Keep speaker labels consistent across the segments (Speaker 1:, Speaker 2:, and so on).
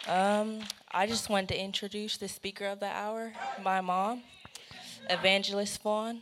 Speaker 1: I just wanted to introduce the speaker of the hour, my mom, Evangelist Fawn.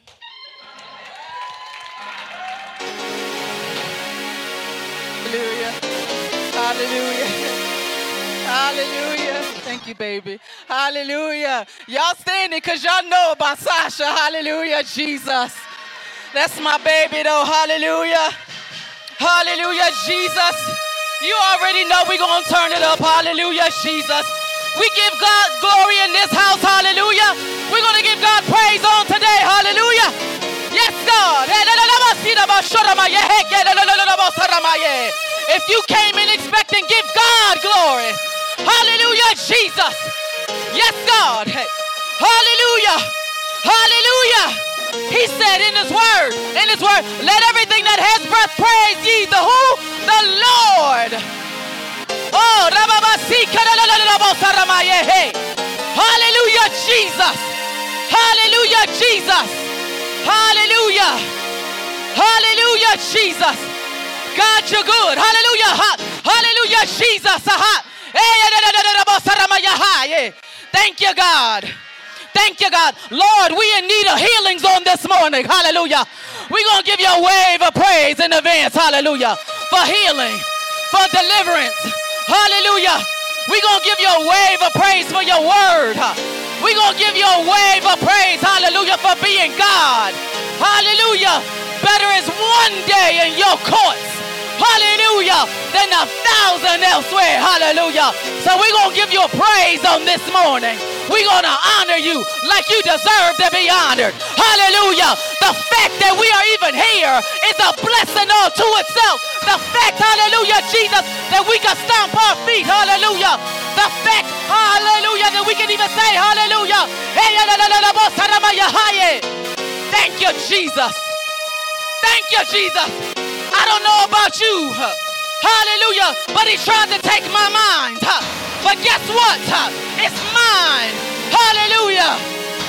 Speaker 2: Hallelujah. Hallelujah. Hallelujah. Thank you, baby. Hallelujah. Y'all standing because y'all know about Sasha. Hallelujah, Jesus. That's my baby, though. Hallelujah. Hallelujah, Jesus. You already know we're going to turn it up. Hallelujah, Jesus. We give God glory in this house. Hallelujah. We're going to give God praise on today. Hallelujah. Yes, God. If you came in expecting, give God glory. Hallelujah, Jesus. Yes, God. Hallelujah. Hallelujah. He said in his word, let everything that has breath praise ye the who? The Lord. Oh, hallelujah, Jesus. Hallelujah, Jesus. Hallelujah. Hallelujah, Jesus. God, you're good. Hallelujah. Hallelujah, Jesus. Thank you, God. Thank you, God. Lord, we in need of healings on this morning. Hallelujah. We're going to give you a wave of praise in advance. Hallelujah. For healing, for deliverance. Hallelujah. We're going to give you a wave of praise for your word. We're going to give you a wave of praise. Hallelujah. For being God. Hallelujah. Better is one day in your courts. Hallelujah. Than 1,000 elsewhere. Hallelujah. So we're going to give you a praise on this morning. We're going to honor you like you deserve to be honored. Hallelujah. The fact that we are even here is a blessing unto itself. The fact, hallelujah, Jesus, that we can stomp our feet. Hallelujah. The fact, hallelujah, that we can even say hallelujah. Thank you, Jesus. Thank you, Jesus. I don't know about you. Hallelujah. But he tried to take my mind. But guess what? It's mine. Hallelujah.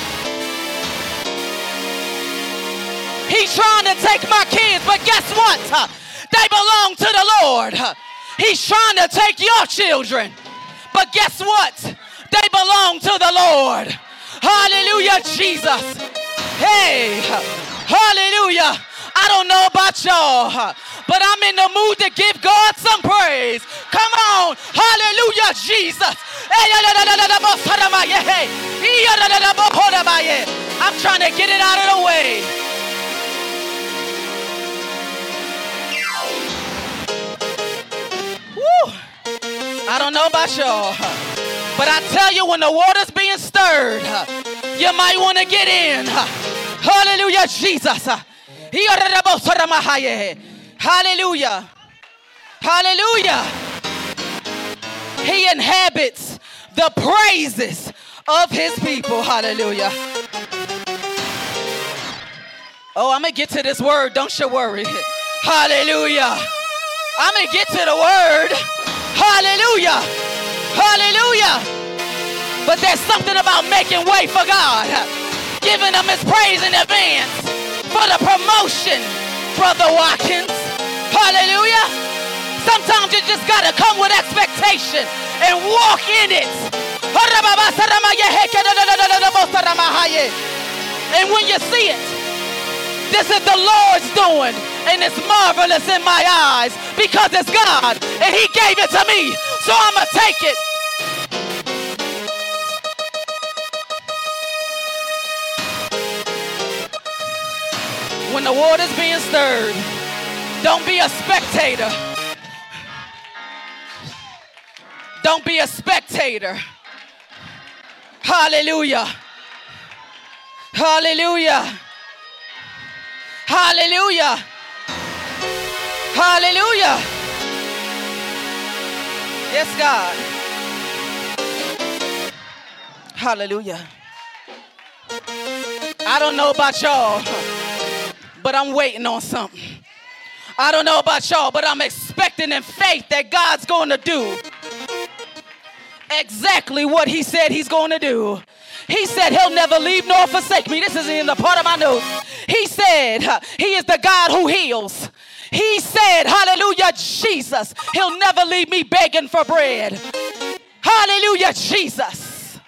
Speaker 2: He's trying to take my kids, but guess what? They belong to the Lord. He's trying to take your children, but guess what? They belong to the Lord. Hallelujah, Jesus. Hey, hallelujah. I don't know about y'all, but I'm in the mood to give God some praise. Come on. Hallelujah, Jesus. I'm trying to get it out of the way. Woo. I don't know about y'all, but I tell you, when the water's being stirred, you might want to get in. Hallelujah, Jesus. Hallelujah. Hallelujah. He inhabits the praises of his people. Hallelujah. Oh, I'm going to get to this word. Don't you worry. Hallelujah. I'm going to get to the word. Hallelujah. Hallelujah. But there's something about making way for God. Giving him his praise in advance for the promotion, Brother Watkins. Hallelujah. Sometimes you just got to come with expectation and walk in it. And when you see it, this is the Lord's doing, and it's marvelous in my eyes because it's God, and he gave it to me, so I'm going to take it. When the water's being stirred, don't be a spectator. Don't be a spectator. Hallelujah. Hallelujah. Hallelujah. Hallelujah. Yes, God. Hallelujah. I don't know about y'all, but I'm waiting on something. I don't know about y'all, but I'm expecting in faith that God's going to do exactly what he said he's going to do. He said he'll never leave nor forsake me. This is in the part of my notes. He said he is the God who heals. He said, hallelujah, Jesus, he'll never leave me begging for bread. Hallelujah, Jesus.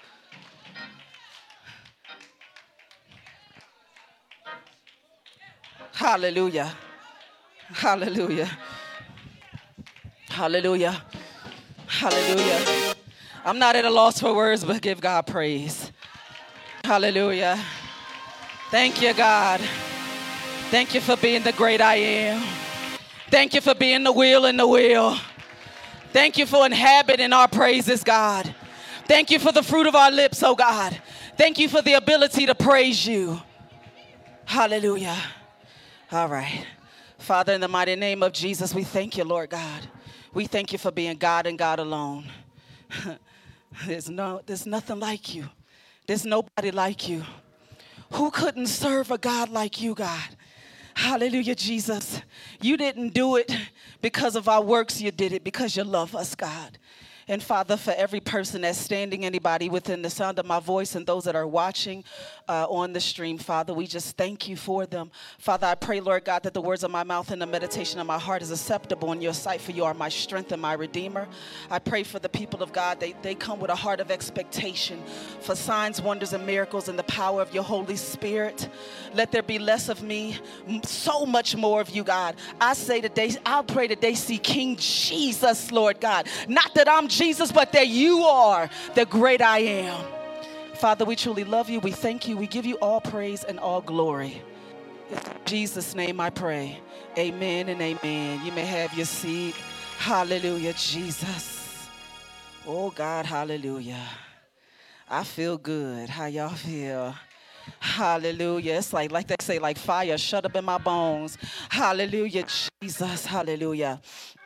Speaker 2: Hallelujah. Hallelujah. Hallelujah. Hallelujah. I'm not at a loss for words, but give God praise. Hallelujah. Thank you, God. Thank you for being the great I am. Thank you for being the wheel in the wheel. Thank you for inhabiting our praises, God. Thank you for the fruit of our lips, oh God. Thank you for the ability to praise you. Hallelujah. All right. Father, in the mighty name of Jesus, we thank you, Lord God. We thank you for being God and God alone. There's nothing like you. There's nobody like you. Who couldn't serve a God like you, God? Hallelujah, Jesus. You didn't do it because of our works. You did it because you love us, God. And Father, for every person that's standing, anybody within the sound of my voice and those that are watching on the stream, Father, we just thank you for them. Father, I pray, Lord God, that the words of my mouth and the meditation of my heart is acceptable in your sight, for you are my strength and my redeemer. I pray for the people of God. They come with a heart of expectation for signs, wonders, and miracles in the power of your Holy Spirit. Let there be less of me, so much more of you, God. I'll pray that they see King Jesus, Lord God. Not that I'm Jesus, but that you are the great I am. Father, we truly love you. We thank you. We give you all praise and all glory. In Jesus' name I pray. Amen and amen. You may have your seat. Hallelujah, Jesus. Oh, God, hallelujah. I feel good. How y'all feel? Hallelujah. It's like they say, like fire shut up in my bones. Hallelujah, Jesus. Hallelujah.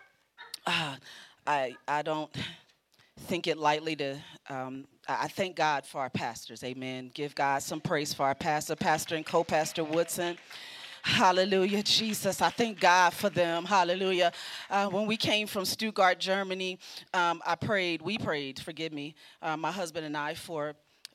Speaker 2: I don't think it lightly to, I thank God for our pastors, amen. Give God some praise for our pastor and co-pastor Woodson. Hallelujah, Jesus. I thank God for them. Hallelujah. When we came from Stuttgart, Germany, we prayed, my husband and I, for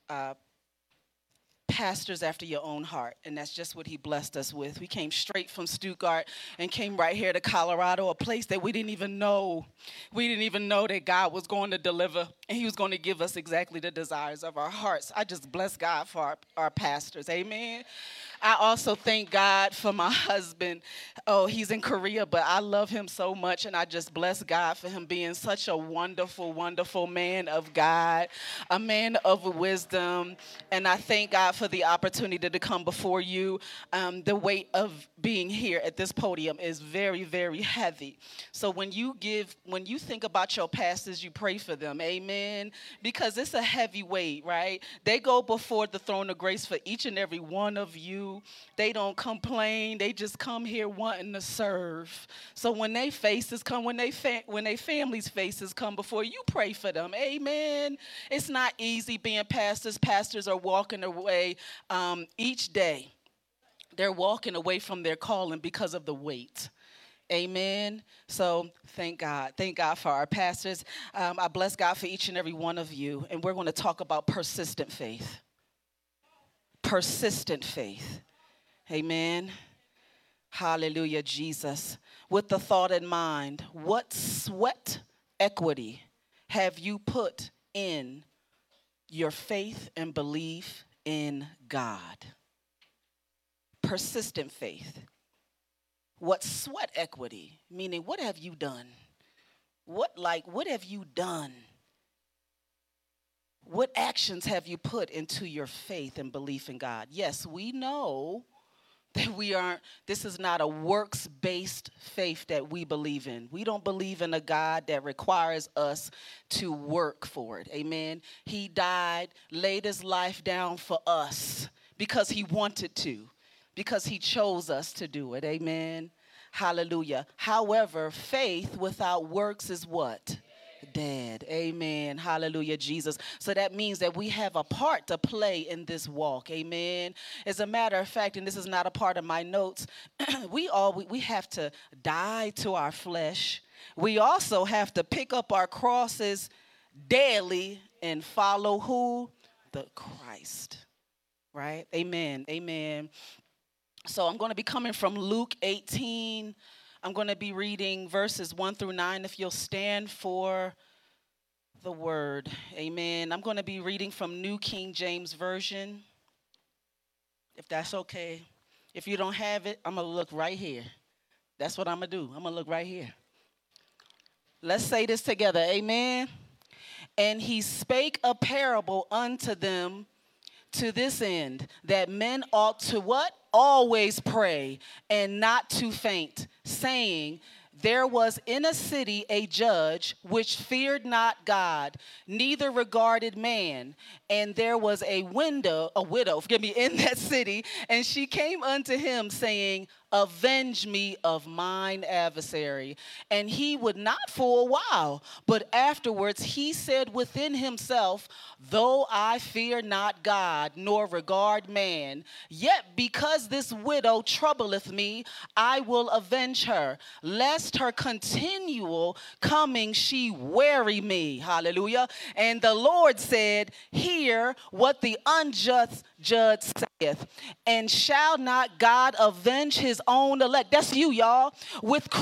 Speaker 2: pastors after your own heart, and that's just what he blessed us with. We came straight from Stuttgart and came right here to Colorado, a place that we didn't even know that God was going to deliver, and he was going to give us exactly the desires of our hearts. I just bless God for our pastors, amen. I also thank God for my husband. Oh, he's in Korea, but I love him so much, and I just bless God for him being such a wonderful, wonderful man of God, a man of wisdom, and I thank God for the opportunity to come before you. The weight of being here at this podium is very, very heavy. So when you think about your pastors, you pray for them, amen, because it's a heavy weight, right? They go before the throne of grace for each and every one of you. They don't complain. They just come here wanting to serve. So when they faces come, when they families' faces come before you, pray for them. Amen. It's not easy being pastors. Pastors are walking away each day. They're walking away from their calling because of the weight. Amen. So thank God. Thank God for our pastors. I bless God for each and every one of you. And we're going to talk about persistent faith. Persistent faith. Amen. Hallelujah, Jesus. With the thought in mind, what sweat equity have you put in your faith and belief in God? Persistent faith. What sweat equity? Meaning, what have you done? What have you done? What actions have you put into your faith and belief in God? Yes, we know that this is not a works-based faith that we believe in. We don't believe in a God that requires us to work for it. Amen. He died, laid his life down for us because he wanted to, because he chose us to do it. Amen. Hallelujah. However, faith without works is what? Dead. Amen. Hallelujah, Jesus. So that means that we have a part to play in this walk. Amen. As a matter of fact, and this is not a part of my notes, we have to die to our flesh. We also have to pick up our crosses daily and follow who? The Christ. Right? Amen. Amen. So I'm going to be coming from Luke 18. I'm going to be reading verses 1 through 9. If you'll stand for the word. Amen. I'm going to be reading from New King James Version, if that's okay. If you don't have it, I'm going to look right here. That's what I'm going to do. I'm going to look right here. Let's say this together. Amen. And he spake a parable unto them to this end, that men ought to what? Always pray and not to faint, saying, there was in a city a judge which feared not God, neither regarded man. And there was a widow, in that city, and she came unto him, saying, avenge me of mine adversary. And he would not for a while, but afterwards he said within himself, though I fear not God, nor regard man, yet because this widow troubleth me, I will avenge her, lest her continual coming she weary me. Hallelujah. And the Lord said, hear what the unjust judge saith, and shall not God avenge his own elect? That's you, y'all. Which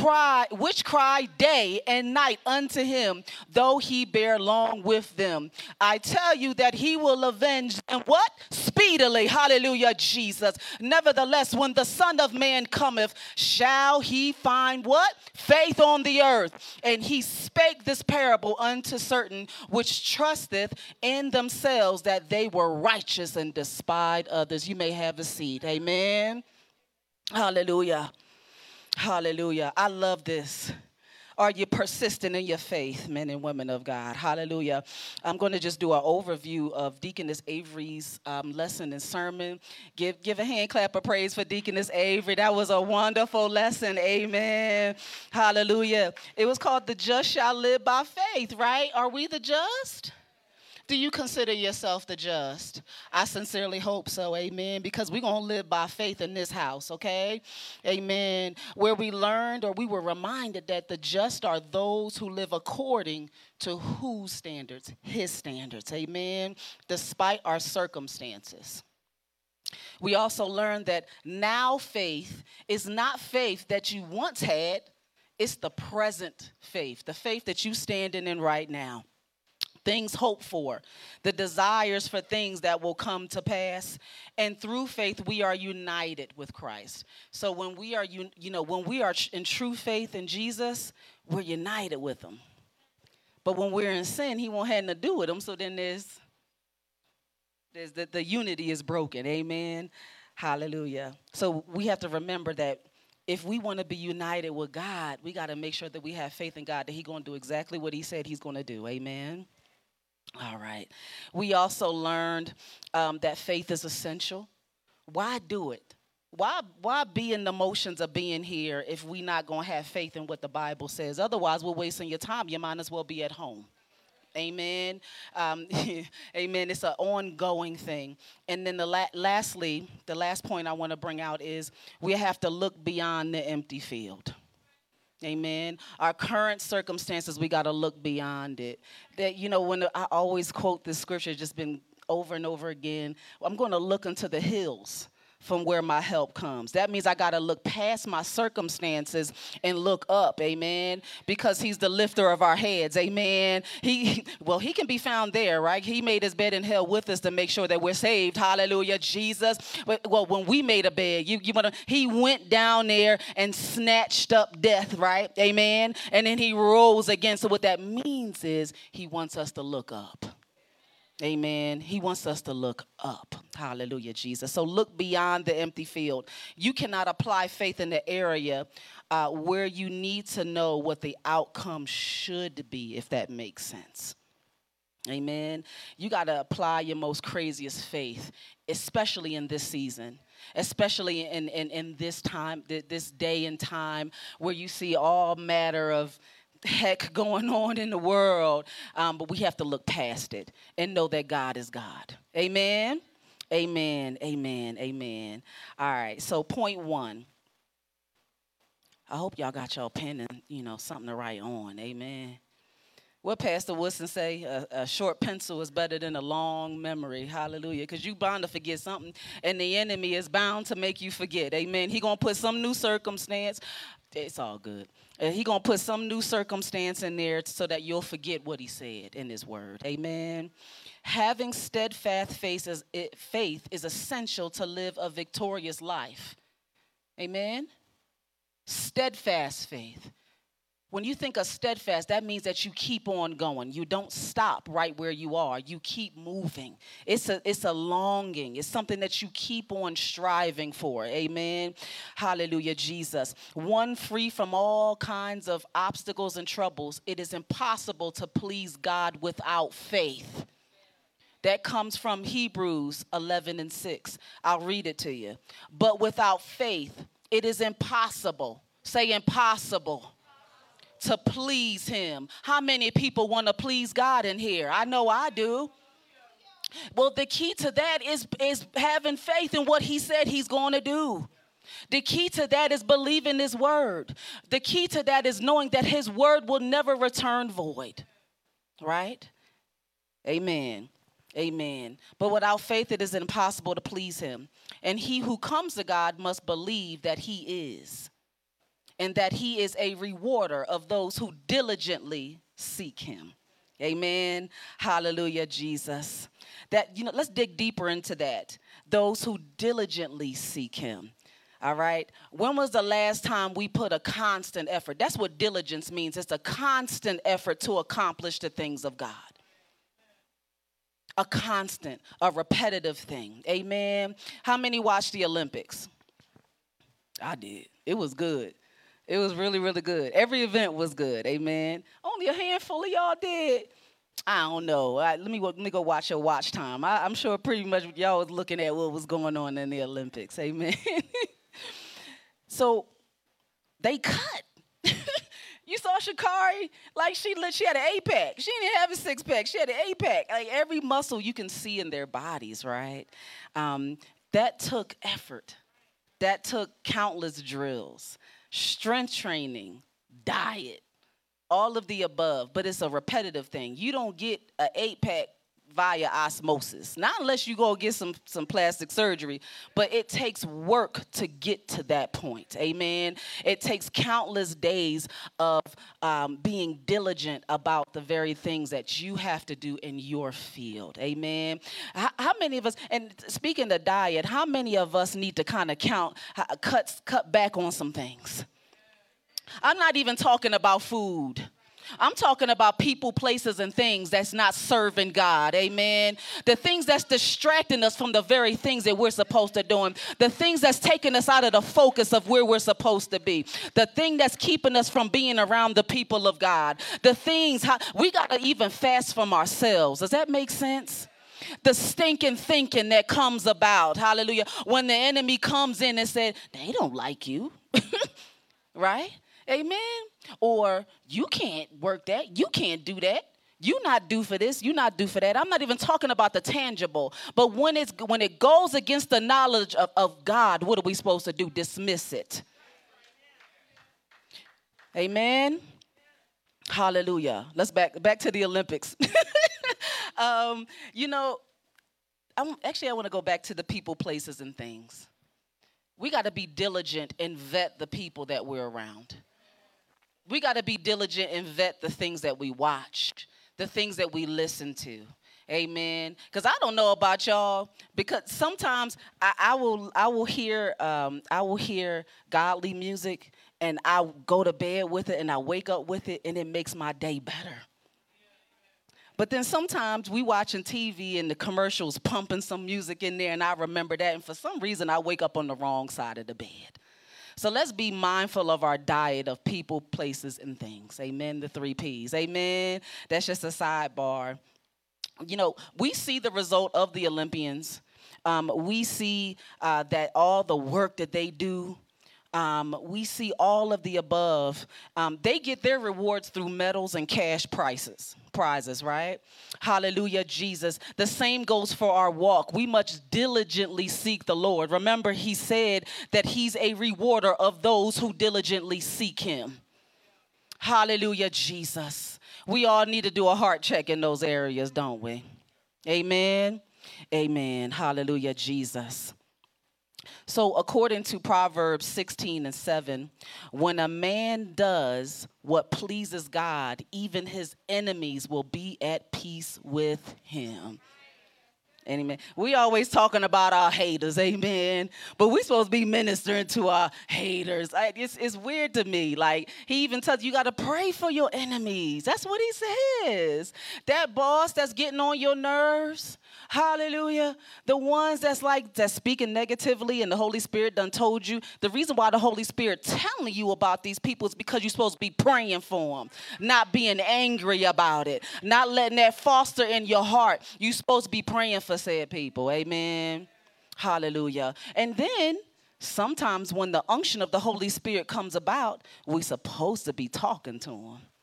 Speaker 2: cry day and night unto him, though he bear long with them. I tell you that he will avenge them what? Speedily. Hallelujah, Jesus. Nevertheless, when the Son of Man cometh, shall he find what? Faith on the earth. And he spake this parable unto certain which trusteth in themselves that they were righteous and despised others. You may have a seat. Amen. Hallelujah. Hallelujah. I love this. Are you persistent in your faith, men and women of God? Hallelujah. I'm going to just do an overview of Deaconess Avery's lesson and sermon. Give a hand clap of praise for Deaconess Avery. That was a wonderful lesson. Amen. Hallelujah. It was called The Just Shall Live by Faith, right? Are we the just? Do you consider yourself the just? I sincerely hope so, amen, because we're going to live by faith in this house, okay? Amen. Where we learned or we were reminded that the just are those who live according to whose standards? His standards, amen, despite our circumstances. We also learned that now faith is not faith that you once had. It's the present faith, the faith that you standing in right now. Things hoped for, the desires for things that will come to pass. And through faith, we are united with Christ. So when we are, when we are in true faith in Jesus, we're united with him. But when we're in sin, he won't have nothing to do with him. So then there's the unity is broken. Amen. Hallelujah. So we have to remember that if we want to be united with God, we got to make sure that we have faith in God, that he's going to do exactly what he said he's going to do. Amen. All right. We also learned that faith is essential. Why do it? Why be in the motions of being here if we're not going to have faith in what the Bible says? Otherwise, we're wasting your time. You might as well be at home. Amen. Amen. It's an ongoing thing. And then lastly, the last point I want to bring out is we have to look beyond the empty field. Amen. Our current circumstances, we got to look beyond it. That, when I always quote this scripture, just been over and over again, I'm going to look into the hills from where my help comes. That means I got to look past my circumstances and look up, amen, because he's the lifter of our heads, amen. He can be found there, right? He made his bed in hell with us to make sure that we're saved, hallelujah, Jesus. Well, when we made a bed, he went down there and snatched up death, right, amen, and then he rose again. So what that means is he wants us to look up. Amen. He wants us to look up. Hallelujah, Jesus. So look beyond the empty field. You cannot apply faith in the area where you need to know what the outcome should be, if that makes sense. Amen. You got to apply your most craziest faith, especially in this season, especially in this time, this day and time where you see all matter of heck going on in the world, but we have to look past it and know that God is God. Amen. Amen. Amen. Amen. All right. So point 1. I hope y'all got y'all pen and something to write on. Amen. What Pastor Woodson say? A short pencil is better than a long memory. Hallelujah. Because you bound to forget something, and the enemy is bound to make you forget. Amen. He going to put some new circumstance. It's all good. He going to put some new circumstance in there so that you'll forget what he said in his word. Amen. Having steadfast faith is essential to live a victorious life. Amen. Steadfast faith. When you think of steadfast, that means that you keep on going. You don't stop right where you are. You keep moving. It's a longing. It's something that you keep on striving for. Amen. Hallelujah, Jesus. One free from all kinds of obstacles and troubles. It is impossible to please God without faith. That comes from Hebrews 11:6. I'll read it to you. But without faith, it is impossible. Say impossible. To please him. How many people want to please God in here? I know I do. Well, the key to that is having faith in what he said he's going to do. The key to that is believing his word. The key to that is knowing that his word will never return void. Right? Amen. Amen. But without faith, it is impossible to please him. And he who comes to God must believe that he is, and that he is a rewarder of those who diligently seek him. Amen. Hallelujah, Jesus. Let's dig deeper into that. Those who diligently seek him. All right. When was the last time we put a constant effort? That's what diligence means. It's a constant effort to accomplish the things of God. A constant, a repetitive thing. Amen. How many watched the Olympics? I did. It was good. It was really, really good. Every event was good. Amen. Only a handful of y'all did. I don't know. Let me go watch your watch time. I'm sure pretty much y'all was looking at what was going on in the Olympics. Amen. So they cut. You saw Sha'Carri? Like she had an 8-pack. She didn't have a 6-pack. She had an 8-pack. Like every muscle you can see in their bodies, right? That took effort. That took countless drills. Strength training, diet, all of the above, but it's a repetitive thing. You don't get an 8-pack via osmosis, not unless you go get some plastic surgery, but it takes work to get to that point. Amen. It takes countless days of being diligent about the very things that you have to do in your field. Amen. How many of us, and speaking of diet, how many of us need to kind of cut back on some things? I'm not even talking about food. I'm talking about people, places, and things that's not serving God. Amen. The things that's distracting us from the very things that we're supposed to do. The things that's taking us out of the focus of where we're supposed to be. The thing that's keeping us from being around the people of God. The things, we got to even fast from ourselves. Does that make sense? The stinking thinking that comes about. Hallelujah. When the enemy comes in and said, they don't like you. Right? Amen. Or you can't work that. You can't do that. You're not due for this. You're not due for that. I'm not even talking about the tangible. But when it goes against the knowledge of God, what are we supposed to do? Dismiss it. Amen. Hallelujah. Let's back to the Olympics. I want to go back to the people, places, and things. We got to be diligent and vet the people that we're around. We got to be diligent and vet the things that we watch, the things that we listen to. Amen. Because I don't know about y'all, because sometimes I will hear godly music, and I go to bed with it, and I wake up with it, and it makes my day better. But then sometimes we watching TV and the commercials pumping some music in there, and I remember that, and for some reason I wake up on the wrong side of the bed. So let's be mindful of our diet of people, places, and things. Amen. The 3 Ps. Amen. That's just a sidebar. We see the result of the Olympians. We see that all the work that they do. We see all of the above. They get their rewards through medals and cash prizes, right? Hallelujah, Jesus. The same goes for our walk. We must diligently seek the Lord. Remember, he said that he's a rewarder of those who diligently seek him. Hallelujah, Jesus. We all need to do a heart check in those areas, don't we? Amen. Amen. Hallelujah, Jesus. So according to Proverbs 16:7, when a man does what pleases God, even his enemies will be at peace with him. Amen. We always talking about our haters, amen. But we supposed to be ministering to our haters. It's weird to me. Like, he even tells you got to pray for your enemies. That's what he says. That boss that's getting on your nerves, hallelujah. The ones that's speaking negatively and the Holy Spirit done told you. The reason why the Holy Spirit telling you about these people is because you're supposed to be praying for them, not being angry about it, not letting that foster in your heart. You're supposed to be praying for said people. Amen. Hallelujah. And then sometimes when the unction of the Holy Spirit comes about, we're supposed to be talking to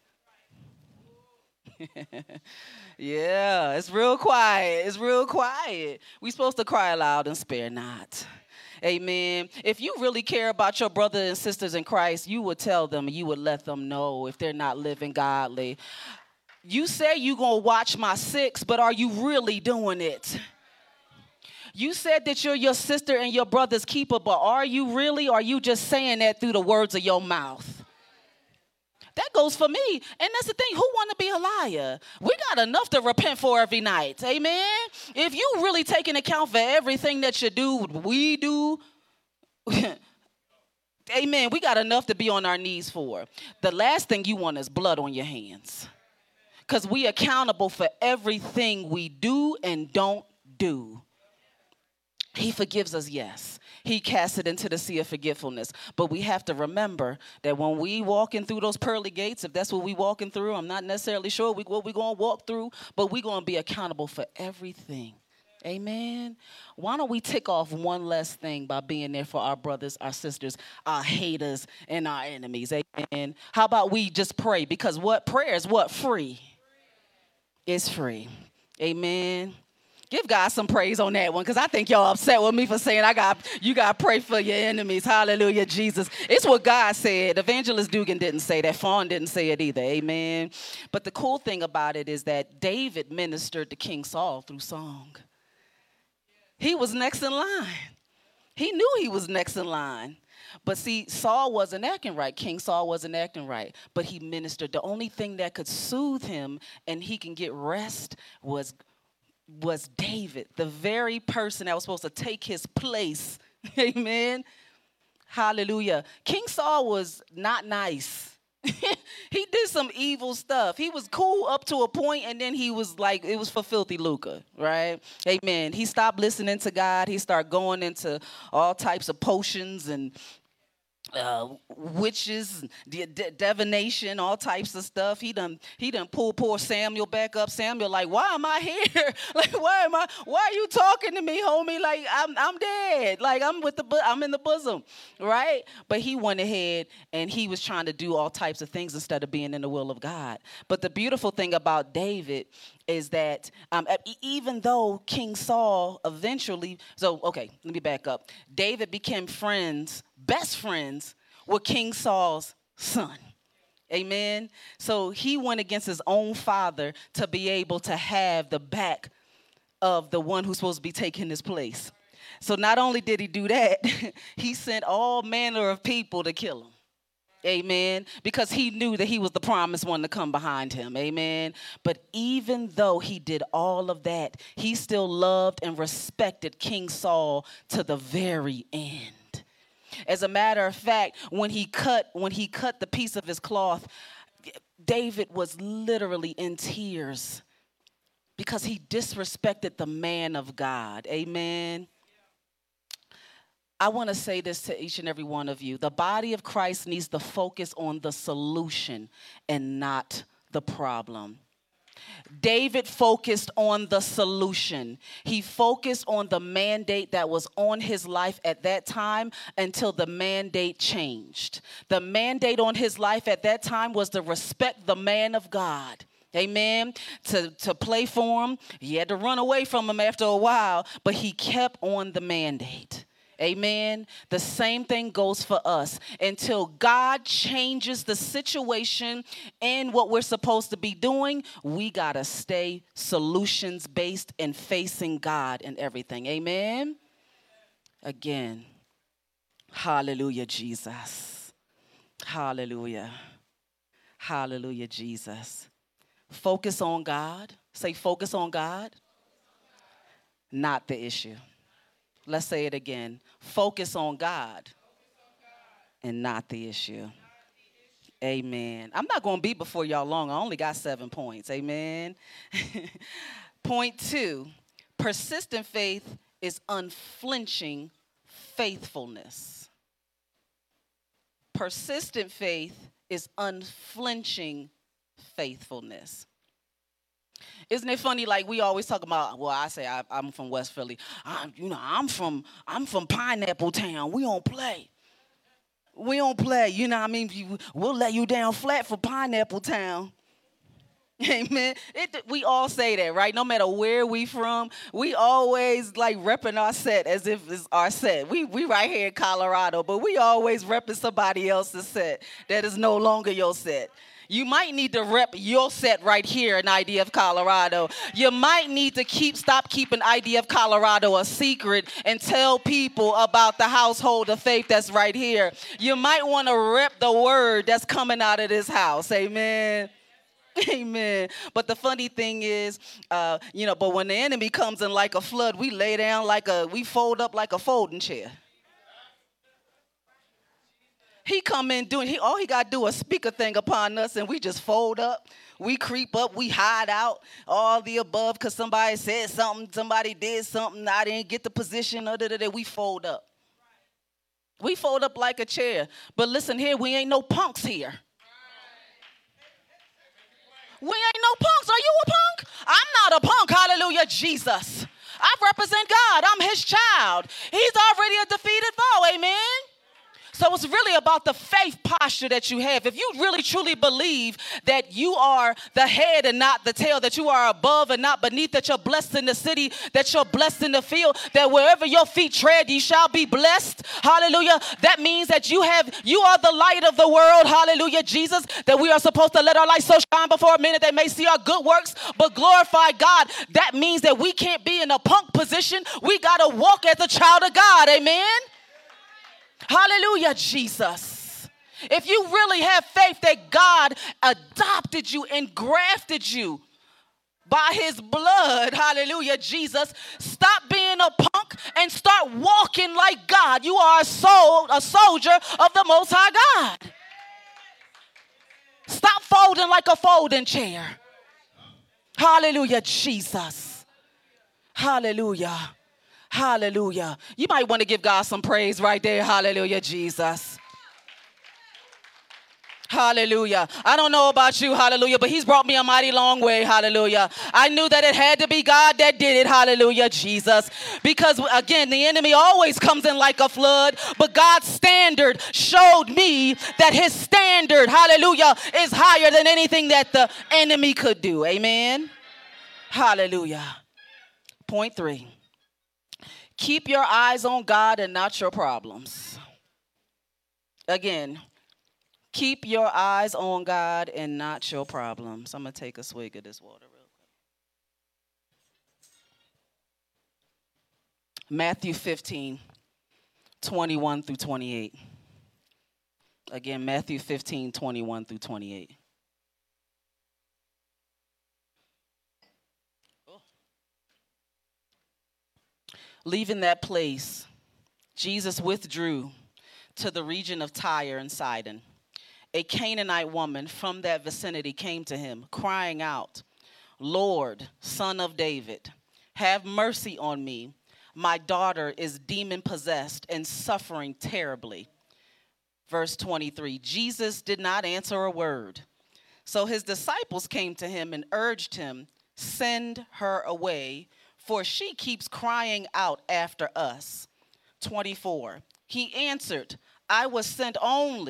Speaker 2: them. Yeah, it's real quiet. It's real quiet. We're supposed to cry aloud and spare not. Amen. If you really care about your brothers and sisters in Christ, you would tell them, you would let them know if they're not living godly. You say you're going to watch my six, but are you really doing it? You said that you're your sister and your brother's keeper, but are you really, or are you just saying that through the words of your mouth? That goes for me. And that's the thing. Who want to be a liar? We got enough to repent for every night. Amen. If you really take into account for everything that you do, we do, amen, we got enough to be on our knees for. The last thing you want is blood on your hands. Because we accountable for everything we do and don't do. He forgives us, yes. He casts it into the sea of forgetfulness. But we have to remember that when we walking through those pearly gates, if that's what we walking through, I'm not necessarily sure what we're going to walk through, but we're going to be accountable for everything. Amen. Why don't we tick off one less thing by being there for our brothers, our sisters, our haters, and our enemies? Amen. How about we just pray? Because what prayer is what? Free. It's free. Amen. Give God some praise on that one, because I think y'all upset with me for saying you got to pray for your enemies. Hallelujah, Jesus. It's what God said. Evangelist Dugan didn't say that. Fawn didn't say it either. Amen. But the cool thing about it is that David ministered to King Saul through song. He was next in line. He knew he was next in line. But see, Saul wasn't acting right. King Saul wasn't acting right. But he ministered. The only thing that could soothe him and he can get rest was David, the very person that was supposed to take his place. Amen. Hallelujah. King Saul was not nice. He did some evil stuff. He was cool up to a point, and then he was like, it was for filthy lucre, right? Amen. He stopped listening to God. He started going into all types of potions and witches, divination, all types of stuff. He done pulled poor Samuel back up. Samuel like, why am I here? Like, why are you talking to me, homie? Like, I'm dead. Like, I'm in the bosom, right? But he went ahead and he was trying to do all types of things instead of being in the will of God. But the beautiful thing about David is that even though King Saul eventually, let me back up. David became best friends with King Saul's son. Amen. So he went against his own father to be able to have the back of the one who's supposed to be taking his place. So not only did he do that, he sent all manner of people to kill him. Amen. Because he knew that he was the promised one to come behind him. Amen. But even though he did all of that, he still loved and respected King Saul to the very end. As a matter of fact, when he cut the piece of his cloth, David was literally in tears because he disrespected the man of God. Amen. I want to say this to each and every one of you. The body of Christ needs to focus on the solution and not the problem. David focused on the solution. He focused on the mandate that was on his life at that time until the mandate changed. The mandate on his life at that time was to respect the man of God. Amen. To play for him. He had to run away from him after a while, but he kept on the mandate. Amen. The same thing goes for us. Until God changes the situation and what we're supposed to be doing, we got to stay solutions based and facing God in everything. Amen. Again, hallelujah, Jesus. Hallelujah. Hallelujah, Jesus. Focus on God. Say, focus on God, not the issue. Let's say it again. Focus on God and not the issue. Amen. I'm not going to be before y'all long. I only got 7 points. Amen. Point 2, persistent faith is unflinching faithfulness. Persistent faith is unflinching faithfulness. Isn't it funny? Like we always talk about. Well, I say I'm from West Philly. I'm from Pineapple Town. We don't play. We don't play. You know what I mean? We'll let you down flat for Pineapple Town. Amen. We all say that, right? No matter where we from, we always like repping our set as if it's our set. We right here in Colorado, but we always repping somebody else's set that is no longer your set. You might need to rep your set right here in IDF Colorado. You might need to stop keeping IDF Colorado a secret and tell people about the household of faith that's right here. You might want to rep the word that's coming out of this house. Amen. Amen. But the funny thing is, but when the enemy comes in like a flood, we lay down we fold up like a folding chair. He come in all he got to do is speak a thing upon us and we just fold up. We creep up, we hide out, all the above because somebody said something, somebody did something, I didn't get the position, we fold up. We fold up like a chair. But listen here, we ain't no punks here. We ain't no punks. Are you a punk? I'm not a punk. Hallelujah, Jesus. I represent God. I'm his child. He's already a defeated foe. Amen. So it's really about the faith posture that you have. If you really truly believe that you are the head and not the tail, that you are above and not beneath, that you're blessed in the city, that you're blessed in the field, that wherever your feet tread, you shall be blessed. Hallelujah. That means that you are the light of the world. Hallelujah, Jesus. That we are supposed to let our light so shine before men that they may see our good works, but glorify God. That means that we can't be in a punk position. We got to walk as a child of God. Amen. Hallelujah, Jesus. If you really have faith that God adopted you and grafted you by his blood, hallelujah, Jesus, stop being a punk and start walking like God. You are a soldier of the Most High God. Stop folding like a folding chair. Hallelujah, Jesus. Hallelujah. Hallelujah. You might want to give God some praise right there. Hallelujah, Jesus. Hallelujah. I don't know about you, hallelujah, but he's brought me a mighty long way, hallelujah. I knew that it had to be God that did it, hallelujah, Jesus. Because, again, the enemy always comes in like a flood, but God's standard showed me that his standard, hallelujah, is higher than anything that the enemy could do. Amen. Hallelujah. Point 3. Keep your eyes on God and not your problems. Again, keep your eyes on God and not your problems. I'm going to take a swig of this water real quick. Matthew 15, 21 through 28. Again, Matthew 15, 21 through 28. Leaving that place, Jesus withdrew to the region of Tyre and Sidon. A Canaanite woman from that vicinity came to him, crying out, "Lord, Son of David, have mercy on me. My daughter is demon-possessed and suffering terribly." Verse 23, Jesus did not answer a word. So his disciples came to him and urged him, "Send her away, for she keeps crying out after us." 24, he answered, "I was sent only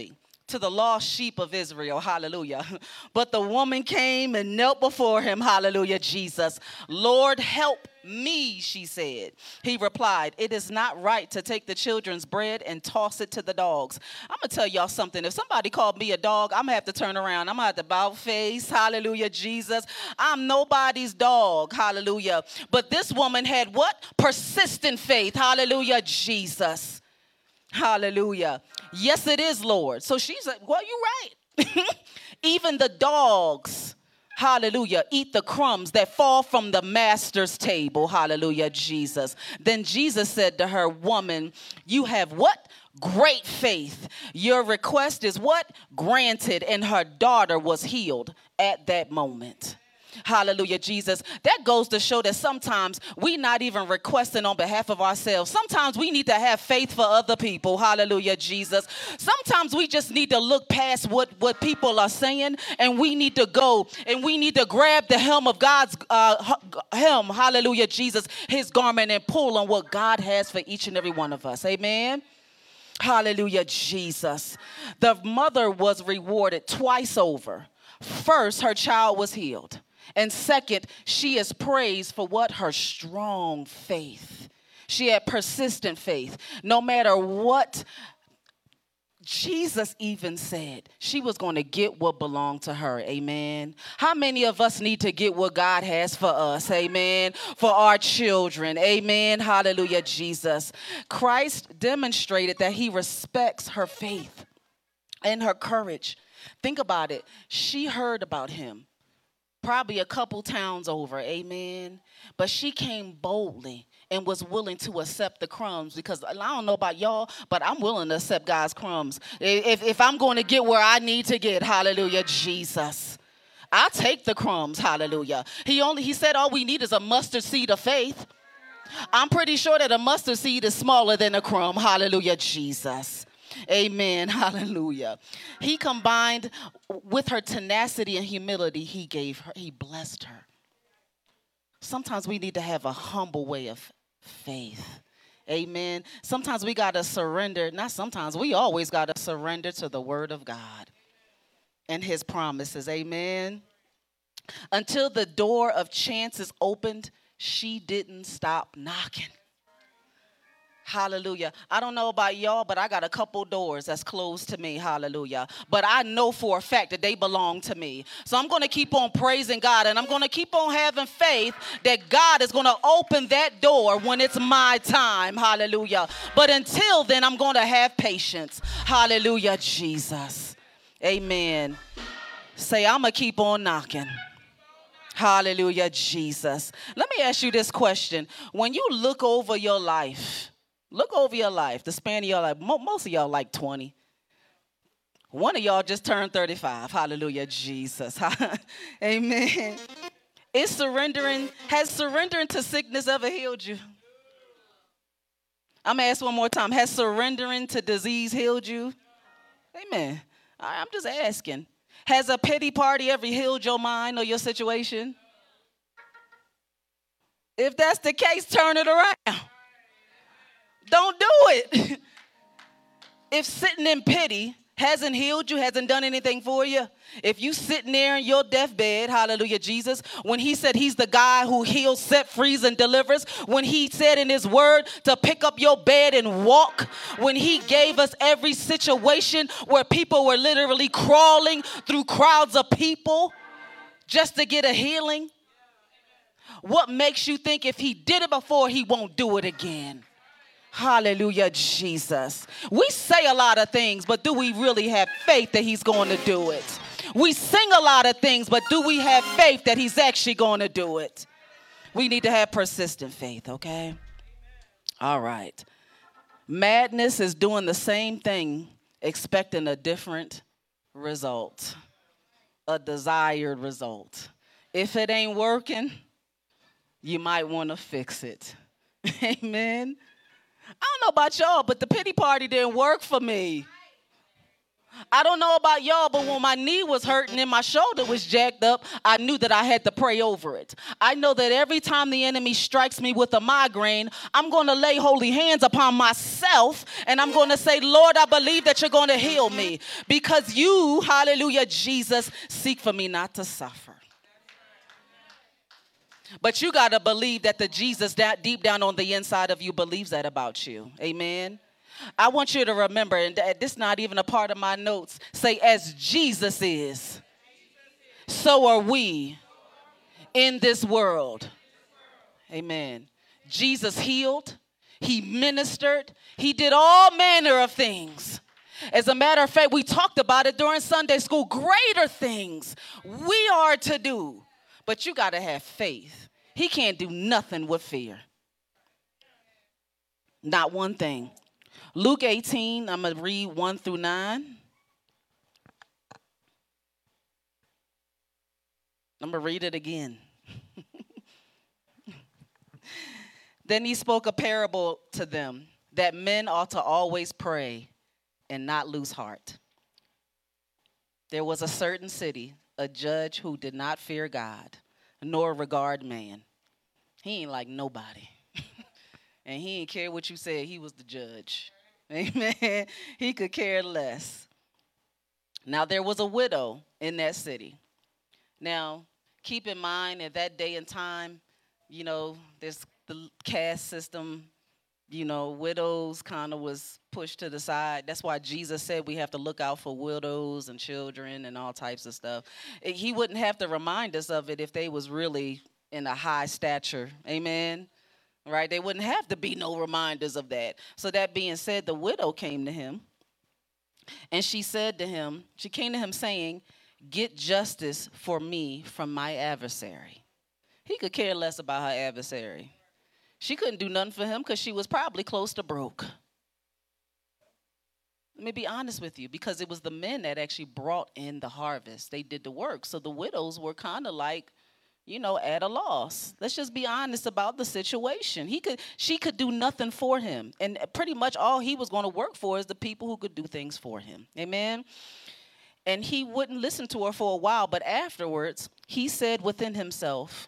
Speaker 2: to the lost sheep of Israel, hallelujah. But the woman came and knelt before him, hallelujah, Jesus. Lord, help me, she said. He replied, it is not right to take the children's bread and toss it to the dogs. I'm going to tell y'all something. If somebody called me a dog, I'm going to have to turn around. I'm going to have to bow face, hallelujah, Jesus. I'm nobody's dog, hallelujah. But this woman had what? Persistent faith, hallelujah, Jesus. Hallelujah. Yes, it is, Lord. So she's like, well, you're right. Even the dogs, hallelujah, eat the crumbs that fall from the master's table. Hallelujah, Jesus. Then Jesus said to her, woman, you have what? Great faith. Your request is what? Granted. And her daughter was healed at that moment. Hallelujah, Jesus. That goes to show that sometimes we not even requesting on behalf of ourselves. Sometimes we need to have faith for other people. Hallelujah, Jesus. Sometimes we just need to look past what people are saying, and we need to go and we need to grab the hem of God's hem. Hallelujah, Jesus, his garment, and pull on what God has for each and every one of us. Amen. Hallelujah, Jesus. The mother was rewarded twice over. First, her child was healed. And second, she is praised for what? Her strong faith. She had persistent faith. No matter what, Jesus even said she was going to get what belonged to her. Amen. How many of us need to get what God has for us? Amen. For our children. Amen. Hallelujah, Jesus. Christ demonstrated that he respects her faith and her courage. Think about it. She heard about him probably a couple towns over, amen. But she came boldly and was willing to accept the crumbs, because I don't know about y'all, but I'm willing to accept God's crumbs. If I'm going to get where I need to get, hallelujah, Jesus, I'll take the crumbs, hallelujah. He said all we need is a mustard seed of faith. I'm pretty sure that a mustard seed is smaller than a crumb, hallelujah, Jesus. Amen. Hallelujah. He combined with her tenacity and humility. He blessed her. Sometimes we need to have a humble way of faith. Amen. Sometimes we got to surrender. Not sometimes. We always got to surrender to the word of God and his promises. Amen. Until the door of chances opened, she didn't stop knocking. Hallelujah. I don't know about y'all, but I got a couple doors that's closed to me. Hallelujah. But I know for a fact that they belong to me. So I'm going to keep on praising God, and I'm going to keep on having faith that God is going to open that door when it's my time. Hallelujah. But until then, I'm going to have patience. Hallelujah, Jesus. Amen. Say, I'm going to keep on knocking. Hallelujah, Jesus. Let me ask you this question. When you look over your life, the span of your life. Most of y'all like 20. One of y'all just turned 35. Hallelujah, Jesus. Amen. Has surrendering to sickness ever healed you? I'm going to ask one more time. Has surrendering to disease healed you? Amen. I'm just asking. Has a pity party ever healed your mind or your situation? If that's the case, turn it around. Don't do it. If sitting in pity hasn't healed you, hasn't done anything for you, if you sitting there in your deathbed, hallelujah, Jesus, when he said he's the guy who heals, set free, and delivers, when he said in his word to pick up your bed and walk, when he gave us every situation where people were literally crawling through crowds of people just to get a healing, what makes you think if he did it before, he won't do it again? Hallelujah, Jesus. We say a lot of things, but do we really have faith that he's going to do it? We sing a lot of things, but do we have faith that he's actually going to do it? We need to have persistent faith, okay? All right. Madness is doing the same thing, expecting a different result, a desired result. If it ain't working, you might want to fix it. Amen. I don't know about y'all, but the pity party didn't work for me. I don't know about y'all, but when my knee was hurting and my shoulder was jacked up, I knew that I had to pray over it. I know that every time the enemy strikes me with a migraine, I'm going to lay holy hands upon myself and I'm going to say, Lord, I believe that you're going to heal me because you, hallelujah, Jesus, seek for me not to suffer. But you got to believe that the Jesus that deep down on the inside of you believes that about you. Amen. I want you to remember, and this is not even a part of my notes, say, as Jesus is, so are we in this world. Amen. Jesus healed. He ministered. He did all manner of things. As a matter of fact, we talked about it during Sunday school. Greater things we are to do. But you got to have faith. He can't do nothing with fear. Not one thing. Luke 18, I'm going to read 1 through 9. I'm going to read it again. Then he spoke a parable to them that men ought to always pray and not lose heart. There was a certain city, a judge who did not fear God, nor regard man. He ain't like nobody. And he ain't care what you said. He was the judge. Amen. He could care less. Now, there was a widow in that city. Now, keep in mind at that day and time, there's the caste system, widows kind of was pushed to the side. That's why Jesus said we have to look out for widows and children and all types of stuff. He wouldn't have to remind us of it if they was really in a high stature. Amen. Right? They wouldn't have to be no reminders of that. So that being said, the widow came to him and she came to him saying, get justice for me from my adversary. He could care less about her adversary. She couldn't do nothing for him because she was probably close to broke. Let me be honest with you, because it was the men that actually brought in the harvest. They did the work. So the widows were kind of like, at a loss. Let's just be honest about the situation. She could do nothing for him. And pretty much all he was going to work for is the people who could do things for him. Amen. And he wouldn't listen to her for a while, but afterwards, he said within himself,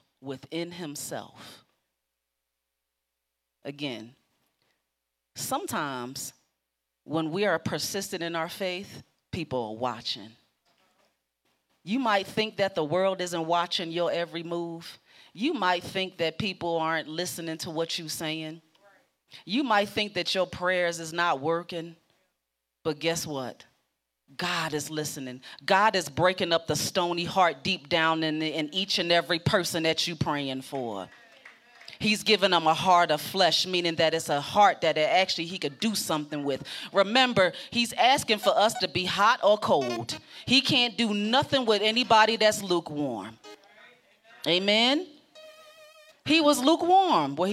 Speaker 2: again, sometimes when we are persistent in our faith, people are watching. You might think that the world isn't watching your every move. You might think that people aren't listening to what you're saying. You might think that your prayers is not working. But guess what? God is listening. God is breaking up the stony heart deep down in each and every person that you're praying for. He's given them a heart of flesh, meaning that it's a heart that actually he could do something with. Remember, he's asking for us to be hot or cold. He can't do nothing with anybody that's lukewarm. Amen? He was lukewarm. Well,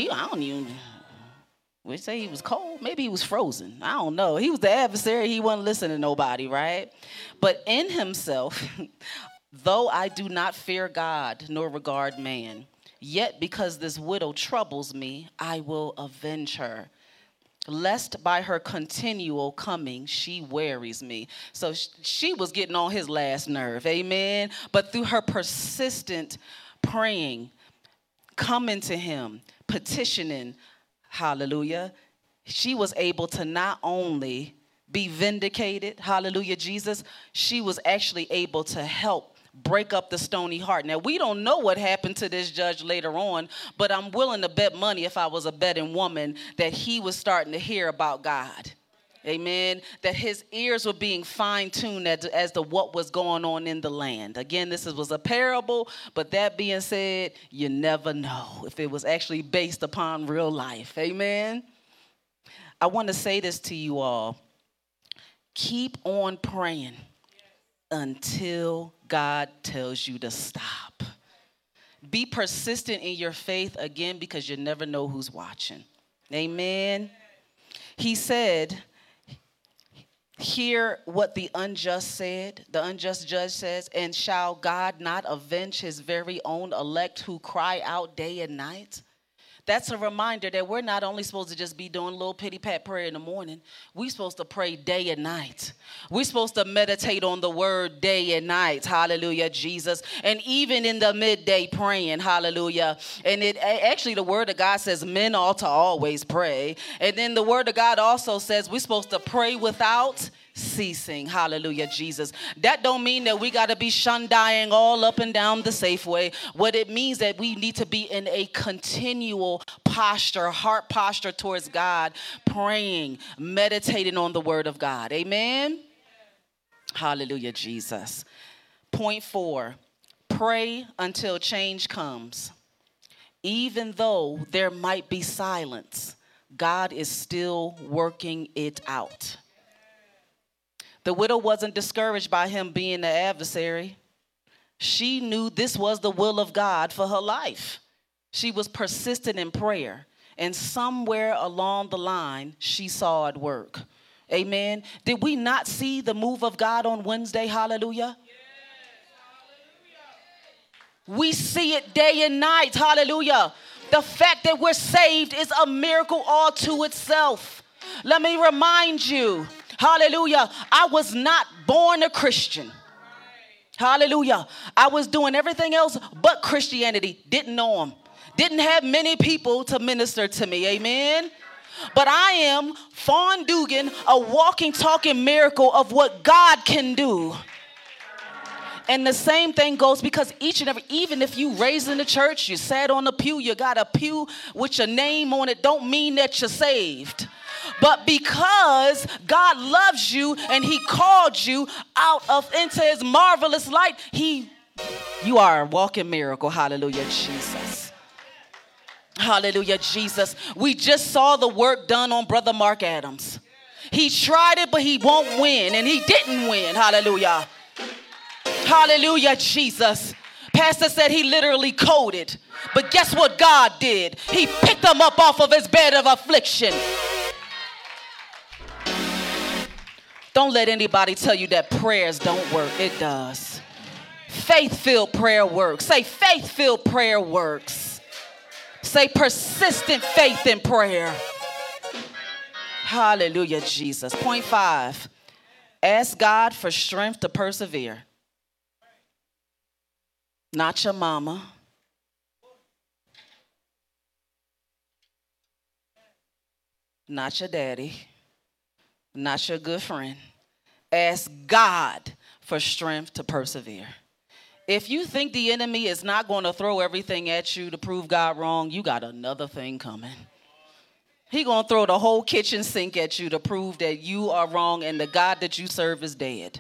Speaker 2: we say he was cold. Maybe he was frozen. I don't know. He was the adversary. He wasn't listening to nobody, right? But in himself, though I do not fear God nor regard man, yet because this widow troubles me, I will avenge her, lest by her continual coming she wearies me. So she was getting on his last nerve, amen? But through her persistent praying, coming to him, petitioning, hallelujah, she was able to not only be vindicated, hallelujah, Jesus, she was actually able to help break up the stony heart. Now, we don't know what happened to this judge later on, but I'm willing to bet money, if I was a betting woman, that he was starting to hear about God. Amen. That his ears were being fine-tuned as to what was going on in the land. Again, this was a parable, but that being said, you never know if it was actually based upon real life. Amen. I want to say this to you all. Keep on praying until God tells you to stop. Be persistent in your faith, again, because you never know who's watching. Amen. He said, hear what the unjust said. The unjust judge says, and shall God not avenge his very own elect who cry out day and night? That's a reminder that we're not only supposed to just be doing a little pity pat prayer in the morning. We're supposed to pray day and night. We're supposed to meditate on the word day and night. Hallelujah, Jesus. And even in the midday praying. Hallelujah. And it actually, the word of God says men ought to always pray. And then the word of God also says we're supposed to pray without ceasing. Hallelujah, Jesus. That don't mean that we got to be shundying all up and down the safe way. What it means that we need to be in a continual posture, heart posture towards God, praying, meditating on the word of God. Amen. Hallelujah, Jesus. Point 4, pray until change comes. Even though there might be silence, God is still working it out. The widow wasn't discouraged by him being the adversary. She knew this was the will of God for her life. She was persistent in prayer. And somewhere along the line, she saw it work. Amen. Did we not see the move of God on Wednesday? Hallelujah. Yes, hallelujah. We see it day and night. Hallelujah. The fact that we're saved is a miracle all to itself. Let me remind you. Hallelujah. I was not born a Christian. Hallelujah. I was doing everything else but Christianity. Didn't know him. Didn't have many people to minister to me. Amen. But I am Fawn Dugan, a walking, talking miracle of what God can do. And the same thing goes because even if you raised in the church, you sat on the pew, you got a pew with your name on it, don't mean that you're saved. But because God loves you and he called you into his marvelous light, you are a walking miracle. Hallelujah, Jesus. Hallelujah, Jesus. We just saw the work done on Brother Mark Adams. He tried it, but he won't win, and he didn't win. Hallelujah. Hallelujah, Jesus. Pastor said he literally coded, but guess what God did? He picked him up off of his bed of affliction. Don't let anybody tell you that prayers don't work. It does. Faith-filled prayer works. Say faith-filled prayer works. Say persistent faith in prayer. Hallelujah, Jesus. Point 5. Ask God for strength to persevere. Not your mama. Not your daddy. Not your good friend. Ask God for strength to persevere. If you think the enemy is not going to throw everything at you to prove God wrong, you got another thing coming. He going to throw the whole kitchen sink at you to prove that you are wrong and the God that you serve is dead.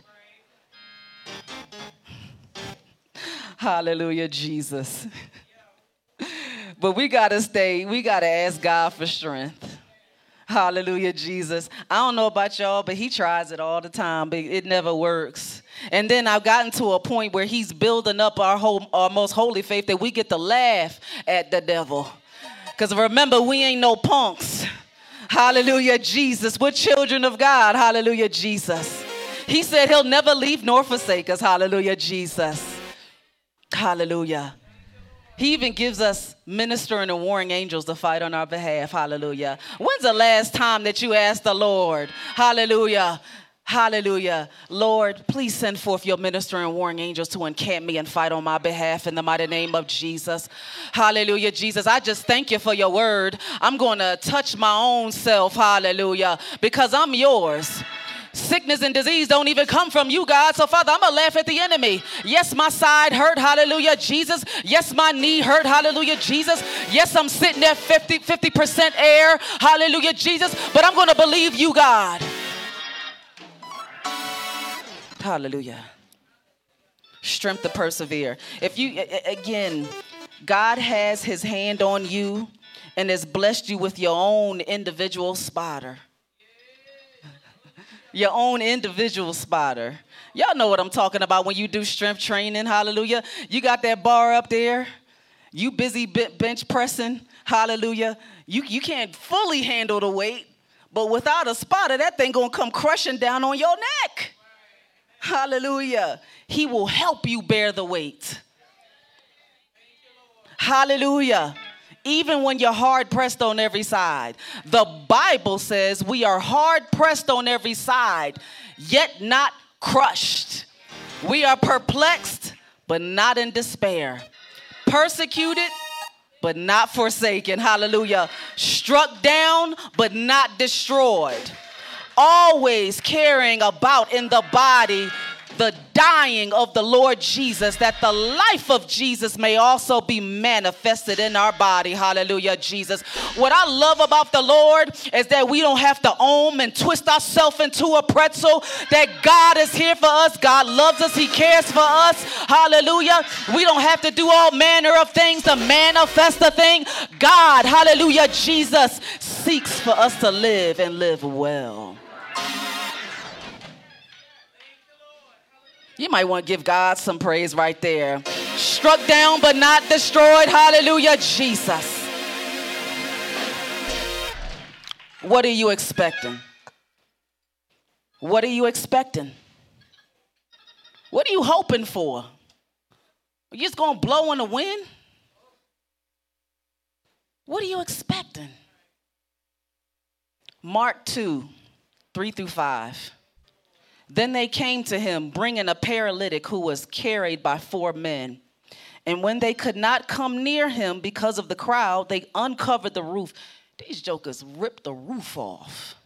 Speaker 2: Hallelujah, Jesus. But we got to ask God for strength. Hallelujah, Jesus. I don't know about y'all, but he tries it all the time, but it never works. And then I've gotten to a point where he's building up our most holy faith that we get to laugh at the devil. Because remember, we ain't no punks. Hallelujah, Jesus. We're children of God. Hallelujah, Jesus. He said he'll never leave nor forsake us. Hallelujah, Jesus. Hallelujah. He even gives us ministering and warring angels to fight on our behalf. Hallelujah. When's the last time that you asked the Lord? Hallelujah. Hallelujah. Lord, please send forth your ministering and warring angels to encamp me and fight on my behalf in the mighty name of Jesus. Hallelujah, Jesus. I just thank you for your word. I'm going to touch my own self. Hallelujah. Because I'm yours. Sickness and disease don't even come from you, God. So, Father, I'm going to laugh at the enemy. Yes, my side hurt. Hallelujah, Jesus. Yes, my knee hurt. Hallelujah, Jesus. Yes, I'm sitting there 50% air. Hallelujah, Jesus. But I'm going to believe you, God. Hallelujah. Strength to persevere. Again, God has his hand on you and has blessed you with your own individual spotter. Your own individual spotter. Y'all know what I'm talking about when you do strength training. Hallelujah. You got that bar up there. You busy bench pressing. Hallelujah. You can't fully handle the weight, but without a spotter, that thing gonna come crushing down on your neck. Hallelujah. He will help you bear the weight. Hallelujah. even when you're hard pressed on every side. The Bible says we are hard pressed on every side, yet not crushed. We are perplexed, but not in despair. Persecuted, but not forsaken. Hallelujah. Struck down, but not destroyed. Always carrying about in the body the dying of the Lord Jesus, that the life of Jesus may also be manifested in our body. Hallelujah, Jesus. What I love about the Lord is that we don't have to own and twist ourselves into a pretzel, that God is here for us. God loves us. He cares for us. Hallelujah. We don't have to do all manner of things to manifest a thing. God, hallelujah, Jesus seeks for us to live and live well. You might want to give God some praise right there. Struck down but not destroyed. Hallelujah, Jesus. What are you expecting? What are you expecting? What are you hoping for? Are you just going to blow in the wind? What are you expecting? Mark 2, 3-5. Then they came to him, bringing a paralytic who was carried by 4 men. And when they could not come near him because of the crowd, they uncovered the roof. These jokers ripped the roof off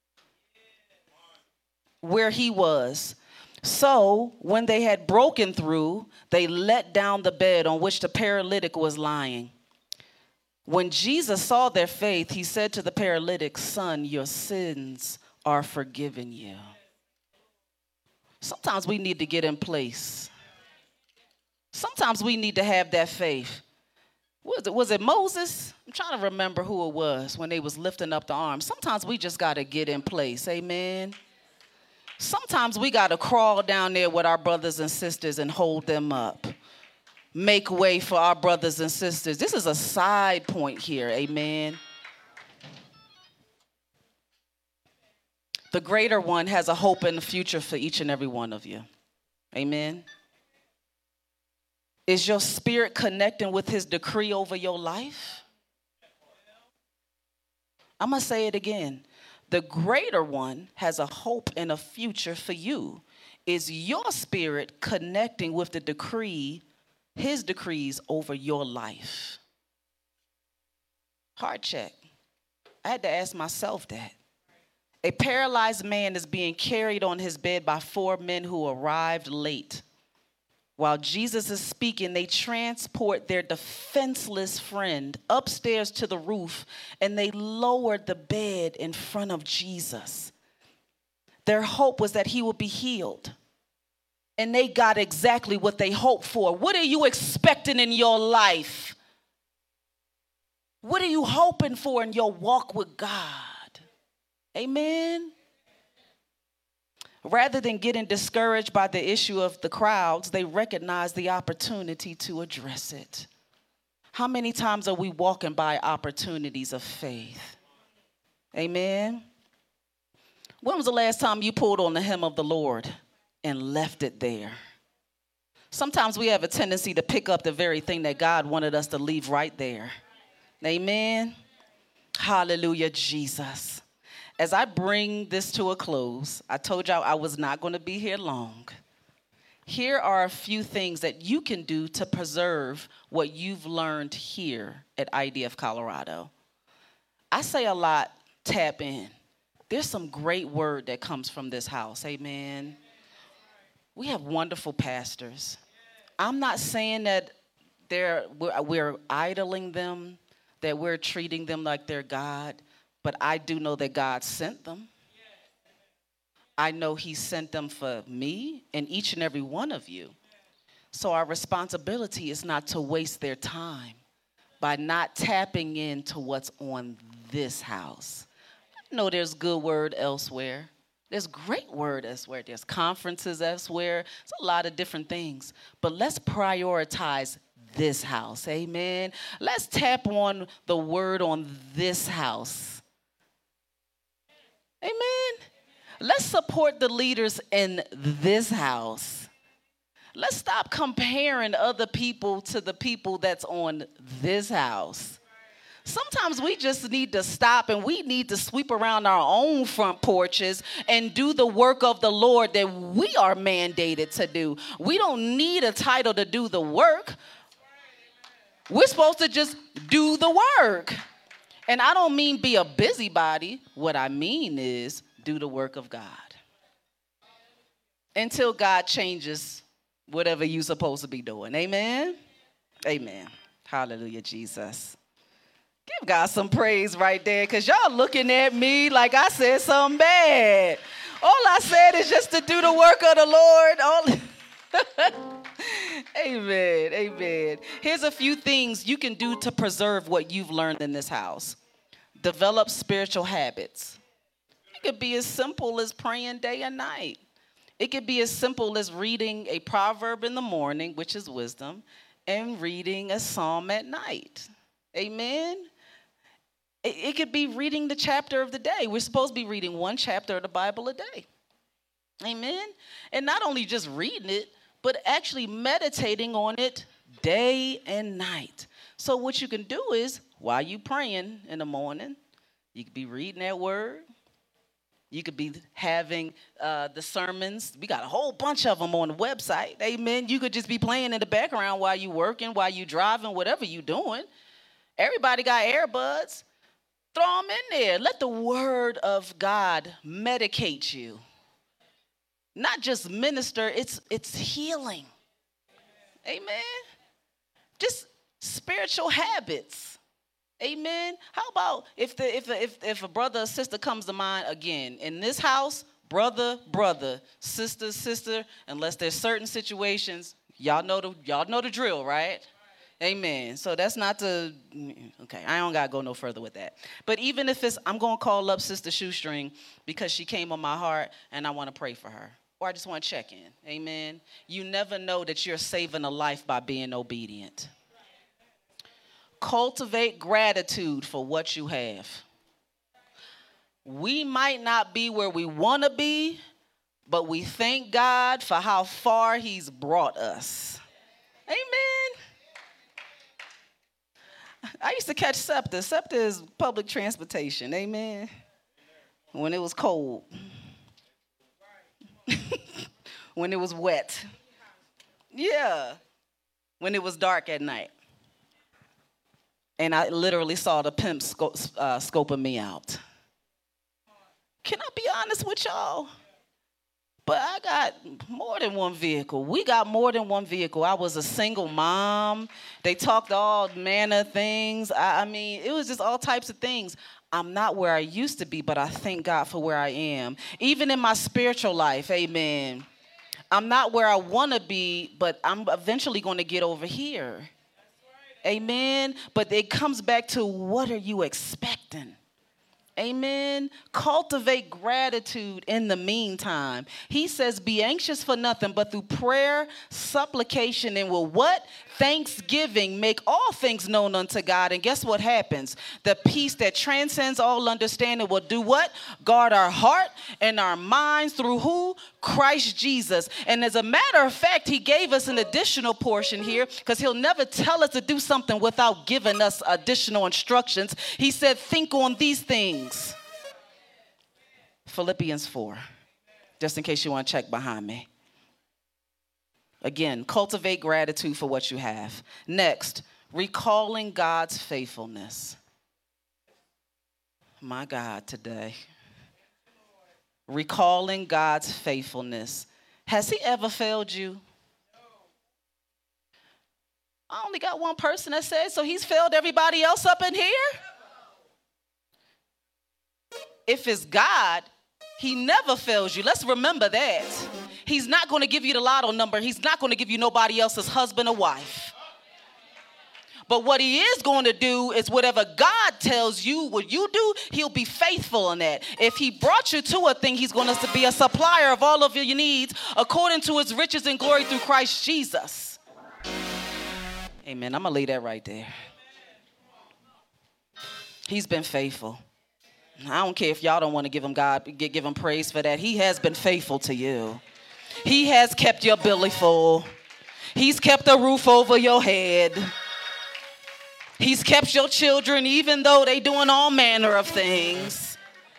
Speaker 2: where he was. So when they had broken through, they let down the bed on which the paralytic was lying. When Jesus saw their faith, he said to the paralytic, "Son, your sins are forgiven you." Sometimes we need to get in place. Sometimes we need to have that faith. Was it Moses? I'm trying to remember who it was when they was lifting up the arms. Sometimes we just got to get in place. Amen. Sometimes we got to crawl down there with our brothers and sisters and hold them up. Make way for our brothers and sisters. This is a side point here. Amen. The greater one has a hope in the future for each and every one of you. Amen. Is your spirit connecting with his decree over your life? I'm going to say it again. The greater one has a hope and a future for you. Is your spirit connecting with the decree, his decrees over your life? Heart check. I had to ask myself that. A paralyzed man is being carried on his bed by 4 men who arrived late. While Jesus is speaking, they transport their defenseless friend upstairs to the roof, and they lowered the bed in front of Jesus. Their hope was that he would be healed, and they got exactly what they hoped for. What are you expecting in your life? What are you hoping for in your walk with God? Amen. Rather than getting discouraged by the issue of the crowds, they recognize the opportunity to address it. How many times are we walking by opportunities of faith? Amen. When was the last time you pulled on the hem of the Lord and left it there? Sometimes we have a tendency to pick up the very thing that God wanted us to leave right there. Amen. Hallelujah, Jesus. As I bring this to a close, I told y'all I was not going to be here long. Here are a few things that you can do to preserve what you've learned here at IDF Colorado. I say a lot, tap in. There's some great word that comes from this house. Amen. We have wonderful pastors. I'm not saying that we're idling them, that we're treating them like they're God. But I do know that God sent them. I know he sent them for me and each and every one of you. So our responsibility is not to waste their time by not tapping into what's on this house. I know there's good word elsewhere. There's great word elsewhere. There's conferences elsewhere. It's a lot of different things. But let's prioritize this house. Amen. Let's tap on the word on this house. Amen. Let's support the leaders in this house. Let's stop comparing other people to the people that's on this house. Sometimes we just need to stop and we need to sweep around our own front porches and do the work of the Lord that we are mandated to do. We don't need a title to do the work. We're supposed to just do the work. And I don't mean be a busybody. What I mean is do the work of God. Until God changes whatever you're supposed to be doing. Amen? Amen. Hallelujah, Jesus. Give God some praise right there, because y'all looking at me like I said something bad. All I said is just to do the work of the Lord. Amen, amen. Here's a few things you can do to preserve what you've learned in this house. Develop spiritual habits. It could be as simple as praying day and night. It could be as simple as reading a proverb in the morning, which is wisdom, and reading a psalm at night. Amen. It could be reading the chapter of the day. We're supposed to be reading one chapter of the Bible a day. Amen. And not only just reading it, but actually meditating on it day and night. So what you can do is, while you praying in the morning, you could be reading that word. You could be having the sermons. We got a whole bunch of them on the website. Amen. You could just be playing in the background while you working, while you driving, whatever you doing. Everybody got earbuds. Throw them in there. Let the word of God medicate you. Not just minister, it's healing. Amen. Just spiritual habits. Amen. How about if a brother or sister comes to mind again in this house, brother, sister, unless there's certain situations, y'all know the drill, right? Amen. So that's not the, okay, I don't got to go no further with that. But even if I'm going to call up Sister Shoestring because she came on my heart and I want to pray for her. Or I just want to check in. Amen. You never know that you're saving a life by being obedient. Cultivate gratitude for what you have. We might not be where we want to be, but we thank God for how far he's brought us. Amen. I used to catch SEPTA. SEPTA is public transportation. Amen. When it was cold. When it was wet. Yeah. When it was dark at night. And I literally saw the pimp scoping me out. Can I be honest with y'all? But I got more than one vehicle. We got more than one vehicle. I was a single mom. They talked all manner of things. I mean, it was just all types of things. I'm not where I used to be, but I thank God for where I am. Even in my spiritual life, amen. I'm not where I want to be, but I'm eventually going to get over here. Amen. But it comes back to, what are you expecting? Amen. Cultivate gratitude in the meantime. He says, be anxious for nothing, but through prayer, supplication, and with what? Thanksgiving, make all things known unto God. And guess what happens? The peace that transcends all understanding will do what? Guard our heart and our minds through who? Christ Jesus. And as a matter of fact, he gave us an additional portion here, because he'll never tell us to do something without giving us additional instructions. He said, think on these things. Philippians 4, just in case you want to check behind me. Again, cultivate gratitude for what you have. Next, recalling God's faithfulness. My God, today. Recalling God's faithfulness. Has he ever failed you? I only got one person that said, so he's failed everybody else up in here? If it's God, he never fails you. Let's remember that. He's not going to give you the lotto number. He's not going to give you nobody else's husband or wife. But what he is going to do is whatever God tells you what you do, he'll be faithful in that. If he brought you to a thing, he's going to be a supplier of all of your needs according to his riches and glory through Christ Jesus. Amen. I'm going to leave that right there. He's been faithful. I don't care if y'all don't want to give him praise for that. He has been faithful to you. He has kept your belly full. He's kept a roof over your head. He's kept your children even though they doing all manner of things.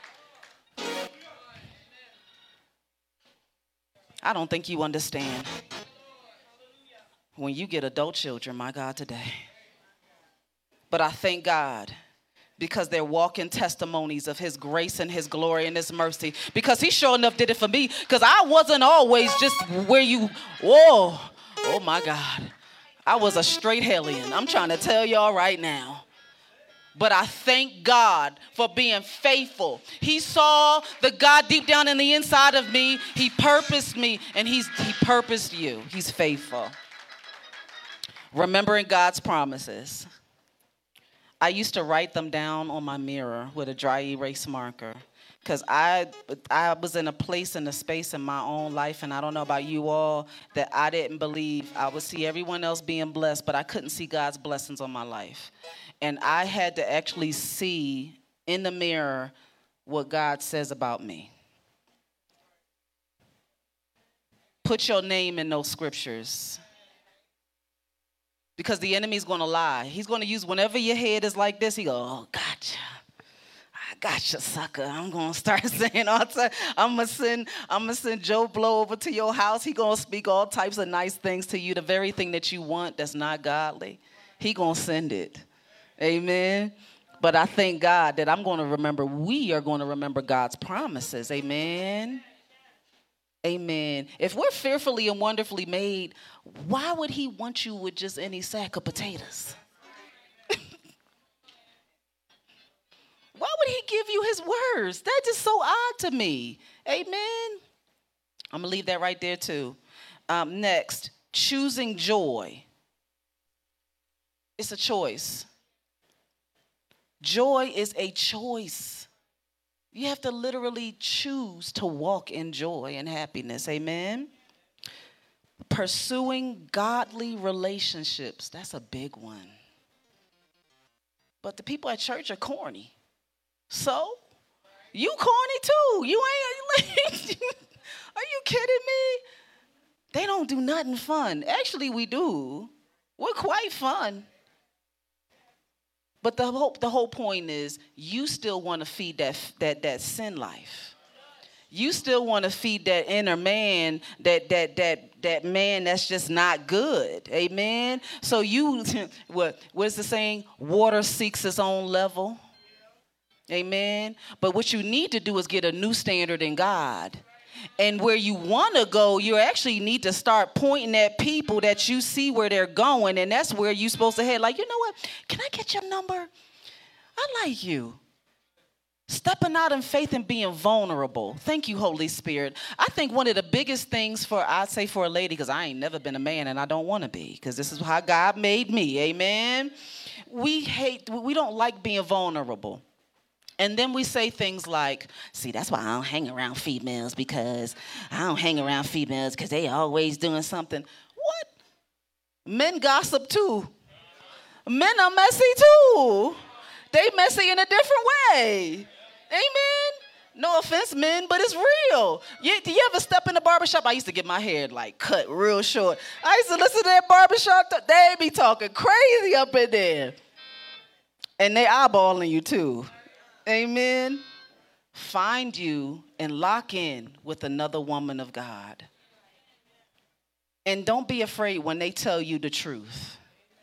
Speaker 2: I don't think you understand. When you get adult children, my God, today. But I thank God because they're walking testimonies of his grace and his glory and his mercy. Because he sure enough did it for me. Because I wasn't always just where you, oh my God. I was a straight hellion. I'm trying to tell y'all right now. But I thank God for being faithful. He saw the God deep down in the inside of me. He purposed me, and he purposed you. He's faithful. Remembering God's promises. I used to write them down on my mirror with a dry erase marker. Because I was in a place, in a space in my own life, and I don't know about you all, that I didn't believe. I would see everyone else being blessed, but I couldn't see God's blessings on my life. And I had to actually see in the mirror what God says about me. Put your name in those scriptures. Because the enemy's going to lie. He's going to use whenever your head is like this, he go, oh, gotcha. I gotcha, sucker. I'm going to start saying all the time. I'm going to send Joe Blow over to your house. He going to speak all types of nice things to you. The very thing that you want that's not godly, he going to send it. Amen. But I thank God that we are going to remember God's promises. Amen. Amen. If we're fearfully and wonderfully made, why would he want you with just any sack of potatoes? Why would he give you his words? That's just so odd to me. Amen. I'm going to leave that right there too. Next, choosing joy. It's a choice. Joy is a choice. You have to literally choose to walk in joy and happiness. Amen. Pursuing godly relationships. That's a big one. But the people at church are corny. So, you corny too. You ain't, are you kidding me? They don't do nothing fun. Actually, we do. We're quite fun. But the whole point is you still want to feed that sin life. You still want to feed that inner man, that man that's just not good. Amen. So what's the saying? Water seeks its own level. Amen. But what you need to do is get a new standard in God. And where you want to go, you actually need to start pointing at people that you see where they're going. And that's where you're supposed to head. Like, you know what? Can I get your number? I like you. Stepping out in faith and being vulnerable. Thank you, Holy Spirit. I think one of the biggest things for a lady, because I ain't never been a man and I don't want to be, because this is how God made me. Amen. We don't like being vulnerable. And then we say things like, see, that's why I don't hang around females, because they always doing something. What? Men gossip too. Men are messy too. They messy in a different way. Amen? No offense, men, but it's real. Do you ever step in the barbershop? I used to get my hair cut real short. I used to listen to that barbershop. They be talking crazy up in there. And they eyeballing you too. Amen. Find you and lock in with another woman of God. And don't be afraid when they tell you the truth.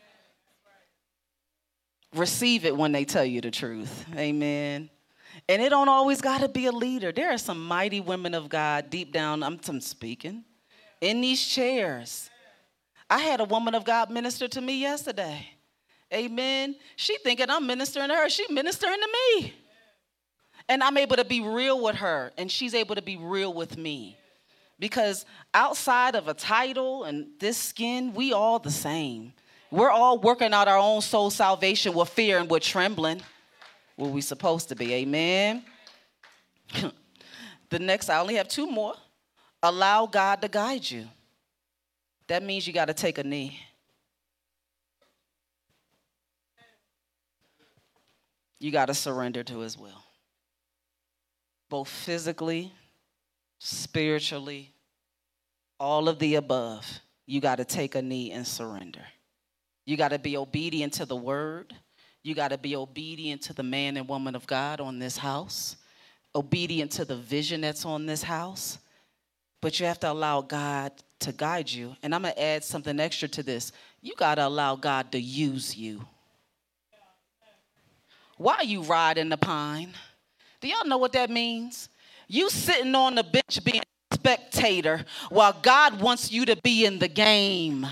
Speaker 2: Receive it when they tell you the truth. Amen. And it don't always got to be a leader. There are some mighty women of God deep down, I'm speaking, in these chairs. I had a woman of God minister to me yesterday. Amen. She thinking I'm ministering to her. She ministering to me. And I'm able to be real with her, and she's able to be real with me. Because outside of a title and this skin, we all the same. We're all working out our own soul salvation with fear and with trembling. What we supposed to be, amen? The next, I only have two more. Allow God to guide you. That means you got to take a knee. You got to surrender to his will. Both physically, spiritually, all of the above. You got to take a knee and surrender. You got to be obedient to the word. You got to be obedient to the man and woman of God on this house, obedient to the vision that's on this house. But you have to allow God to guide you. And I'm going to add something extra to this. You got to allow God to use you. Why are you riding the pine? Do y'all know what that means? You sitting on the bench being a spectator while God wants you to be in the game.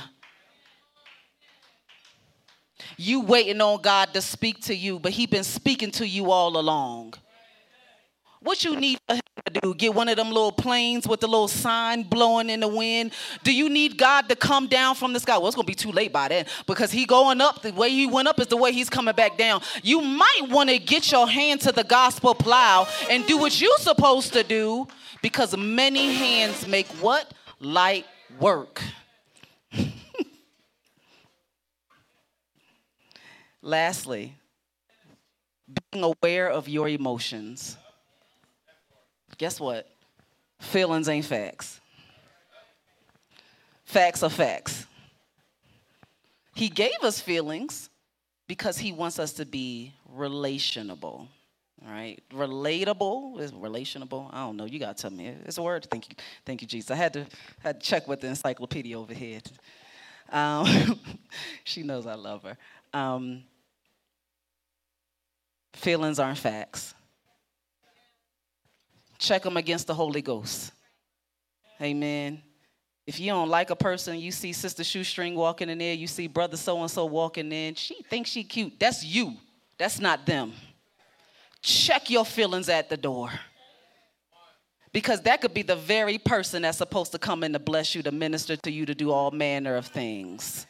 Speaker 2: You waiting on God to speak to you, but he been speaking to you all along. What you need for him to do? Get one of them little planes with the little sign blowing in the wind? Do you need God to come down from the sky? Well, it's going to be too late by then because he going up. The way he went up is the way he's coming back down. You might want to get your hand to the gospel plow and do what you're supposed to do, because many hands make what? Light work. Lastly, being aware of your emotions. Guess what? Feelings ain't facts. Facts are facts. He gave us feelings because he wants us to be relationable. All right? Relatable is relationable. I don't know. You got to tell me. It's a word. Thank you. Thank you, Jesus. I had to check with the encyclopedia over here. She knows I love her. Feelings aren't facts. Check them against the Holy Ghost. Amen. If you don't like a person, you see Sister Shoestring walking in there, you see Brother so-and-so walking in, she thinks she cute. That's you. That's not them. Check your feelings at the door. Because that could be the very person that's supposed to come in to bless you, to minister to you, to do all manner of things.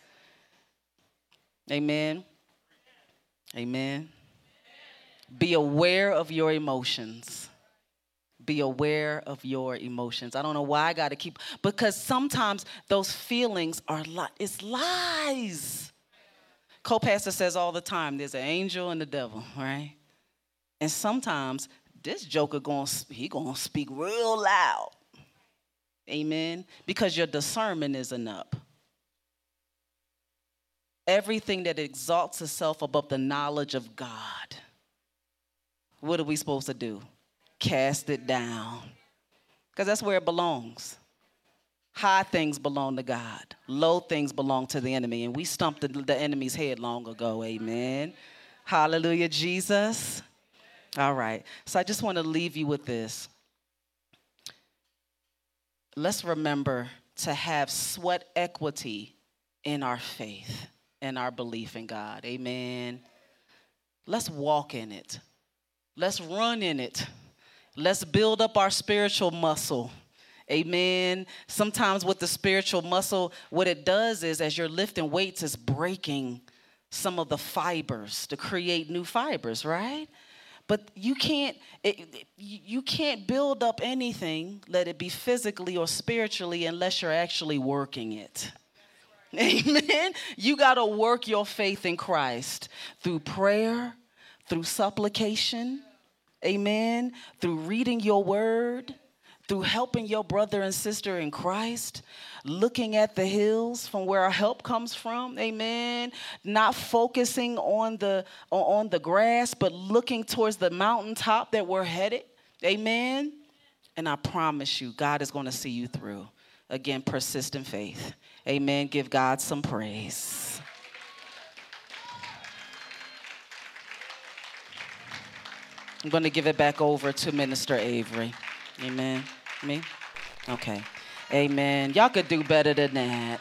Speaker 2: Amen. Amen. Be aware of your emotions. Be aware of your emotions. I don't know why I got to keep, because sometimes those feelings are it's lies. Co-pastor says all the time, there's an angel and the devil, right? And sometimes this joker gonna speak real loud. Amen. Because your discernment isn't up. Everything that exalts itself above the knowledge of God, what are we supposed to do? Cast it down. Because that's where it belongs. High things belong to God. Low things belong to the enemy. And we stumped the enemy's head long ago. Amen. Hallelujah, Jesus. All right. So I just want to leave you with this. Let's remember to have sweat equity in our faith and our belief in God. Amen. Let's walk in it. Let's run in it. Let's build up our spiritual muscle. Amen. Sometimes with the spiritual muscle, what it does is, as you're lifting weights, it's breaking some of the fibers to create new fibers, right? But you can't build up anything, let it be physically or spiritually, unless you're actually working it. Amen. You got to work your faith in Christ through prayer, through supplication. Amen. Through reading your word, through helping your brother and sister in Christ, looking at the hills from where our help comes from. Amen. Not focusing on the grass, but looking towards the mountaintop that we're headed. Amen. And I promise you, God is going to see you through. Again, persistent faith. Amen. Give God some praise. I'm going to give it back over to Minister Avery. Amen. Me? Okay. Amen. Y'all could do better than that.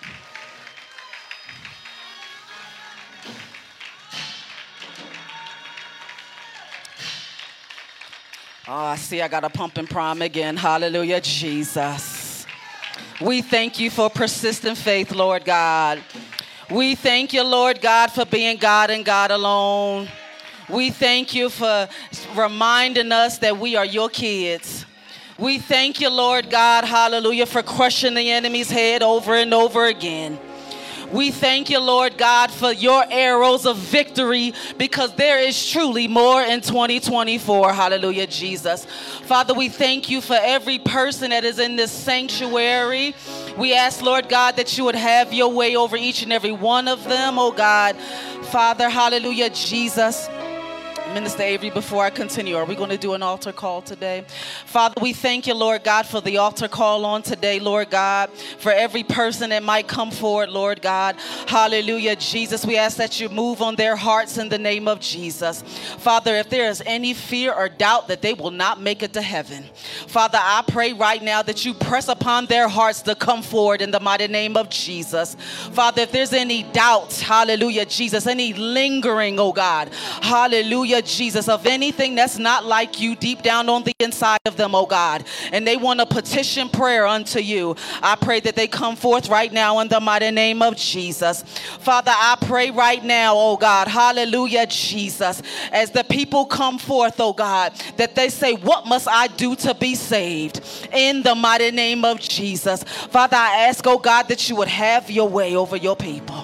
Speaker 2: Oh, I see I got a pump and prime again. Hallelujah, Jesus. We thank you for persistent faith, Lord God. We thank you, Lord God, for being God and God alone. We thank you for reminding us that we are your kids. We thank you, Lord God, hallelujah, for crushing the enemy's head over and over again. We thank you, Lord God, for your arrows of victory, because there is truly more in 2024. Hallelujah, Jesus. Father, we thank you for every person that is in this sanctuary. We ask, Lord God, that you would have your way over each and every one of them, oh God. Father, hallelujah, Jesus. Minister Avery, before I continue, are we going to do an altar call today? Father, we thank you, Lord God, for the altar call on today, Lord God, for every person that might come forward, Lord God. Hallelujah, Jesus. We ask that you move on their hearts in the name of Jesus. Father, if there is any fear or doubt that they will not make it to heaven, Father, I pray right now that you press upon their hearts to come forward in the mighty name of Jesus. Father, if there's any doubt, hallelujah, Jesus, any lingering, oh God, hallelujah, Jesus, of anything that's not like you deep down on the inside of them, oh God, and they want to petition prayer unto you, I pray that they come forth right now in the mighty name of Jesus. Father, I pray right now, oh God, hallelujah, Jesus, as the people come forth, oh God, that they say, what must I do to be saved? In the mighty name of Jesus. Father, I ask, oh God, that you would have your way over your people.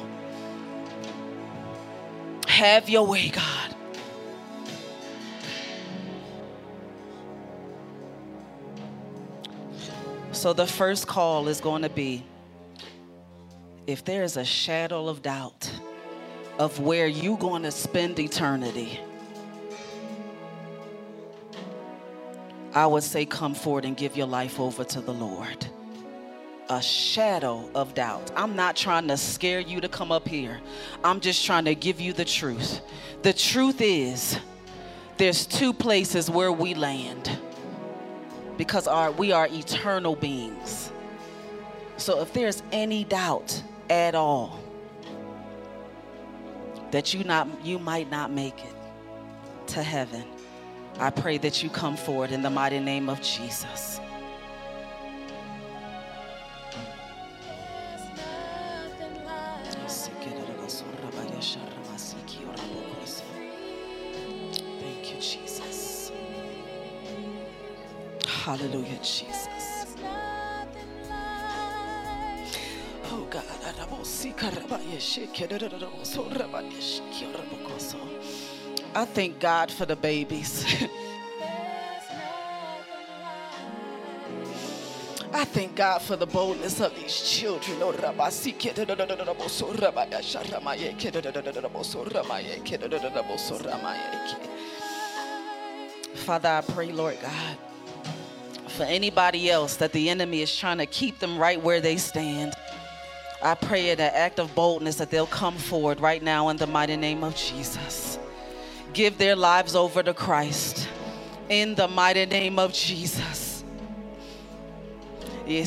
Speaker 2: Have your way, God. So the first call is going to be, if there is a shadow of doubt of where you're going to spend eternity, I would say come forward and give your life over to the Lord. A shadow of doubt. I'm not trying to scare you to come up here. I'm just trying to give you the truth. The truth is, there's two places where we land, because we are eternal beings. So if there's any doubt at all that you might not make it to heaven, I pray that you come forward in the mighty name of Jesus. Thank you, Jesus. Hallelujah, Jesus. Oh God, I thank God for the babies. I thank God for the boldness of these children. Father, I pray, Lord God, for anybody else that the enemy is trying to keep them right where they stand. I pray in an act of boldness that they'll come forward right now in the mighty name of Jesus. Give their lives over to Christ in the mighty name of Jesus. Oh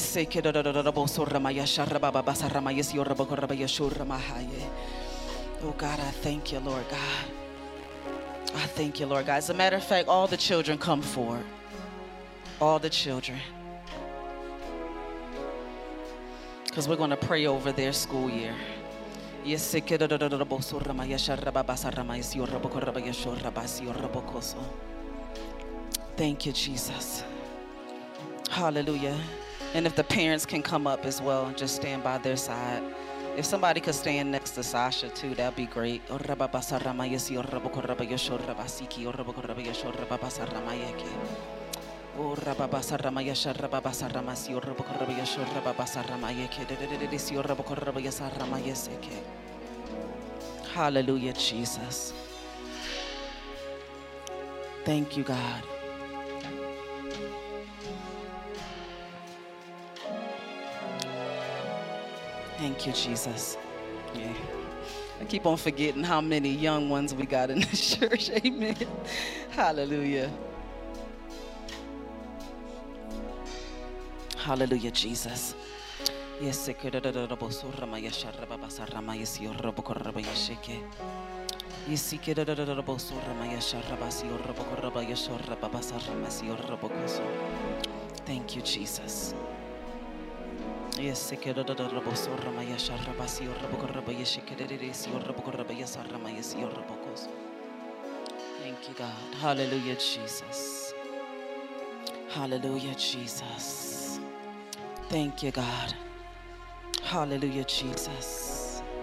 Speaker 2: God, I thank you, Lord God. I thank you, Lord God. As a matter of fact, all the children come forward. All the children. Because we're going to pray over their school year. Thank you, Jesus. Hallelujah. And if the parents can come up as well, just stand by their side. If somebody could stand next to Sasha too, that'd be great. Hallelujah, Jesus. Thank you, God. Thank you, Jesus. Yeah. I keep on forgetting how many young ones we got in this church. Amen. Hallelujah. Hallelujah, Jesus. Yes, thank you, Jesus. Yes, thank you, God. Hallelujah, Jesus. Hallelujah, Jesus. Thank you, God. Hallelujah, Jesus.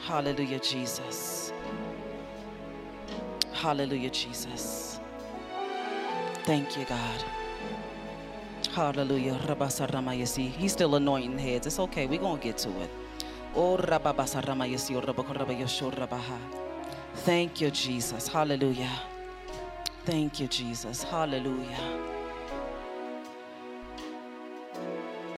Speaker 2: Hallelujah, Jesus. Hallelujah, Jesus. Thank you, God. Hallelujah. Rabasaramayasi. He's still anointing heads. It's okay. We're going to get to it. Oh, rababasaramayasi, rabakorabayoshorabaha. Thank you, Jesus. Hallelujah. Thank you, Jesus. Hallelujah.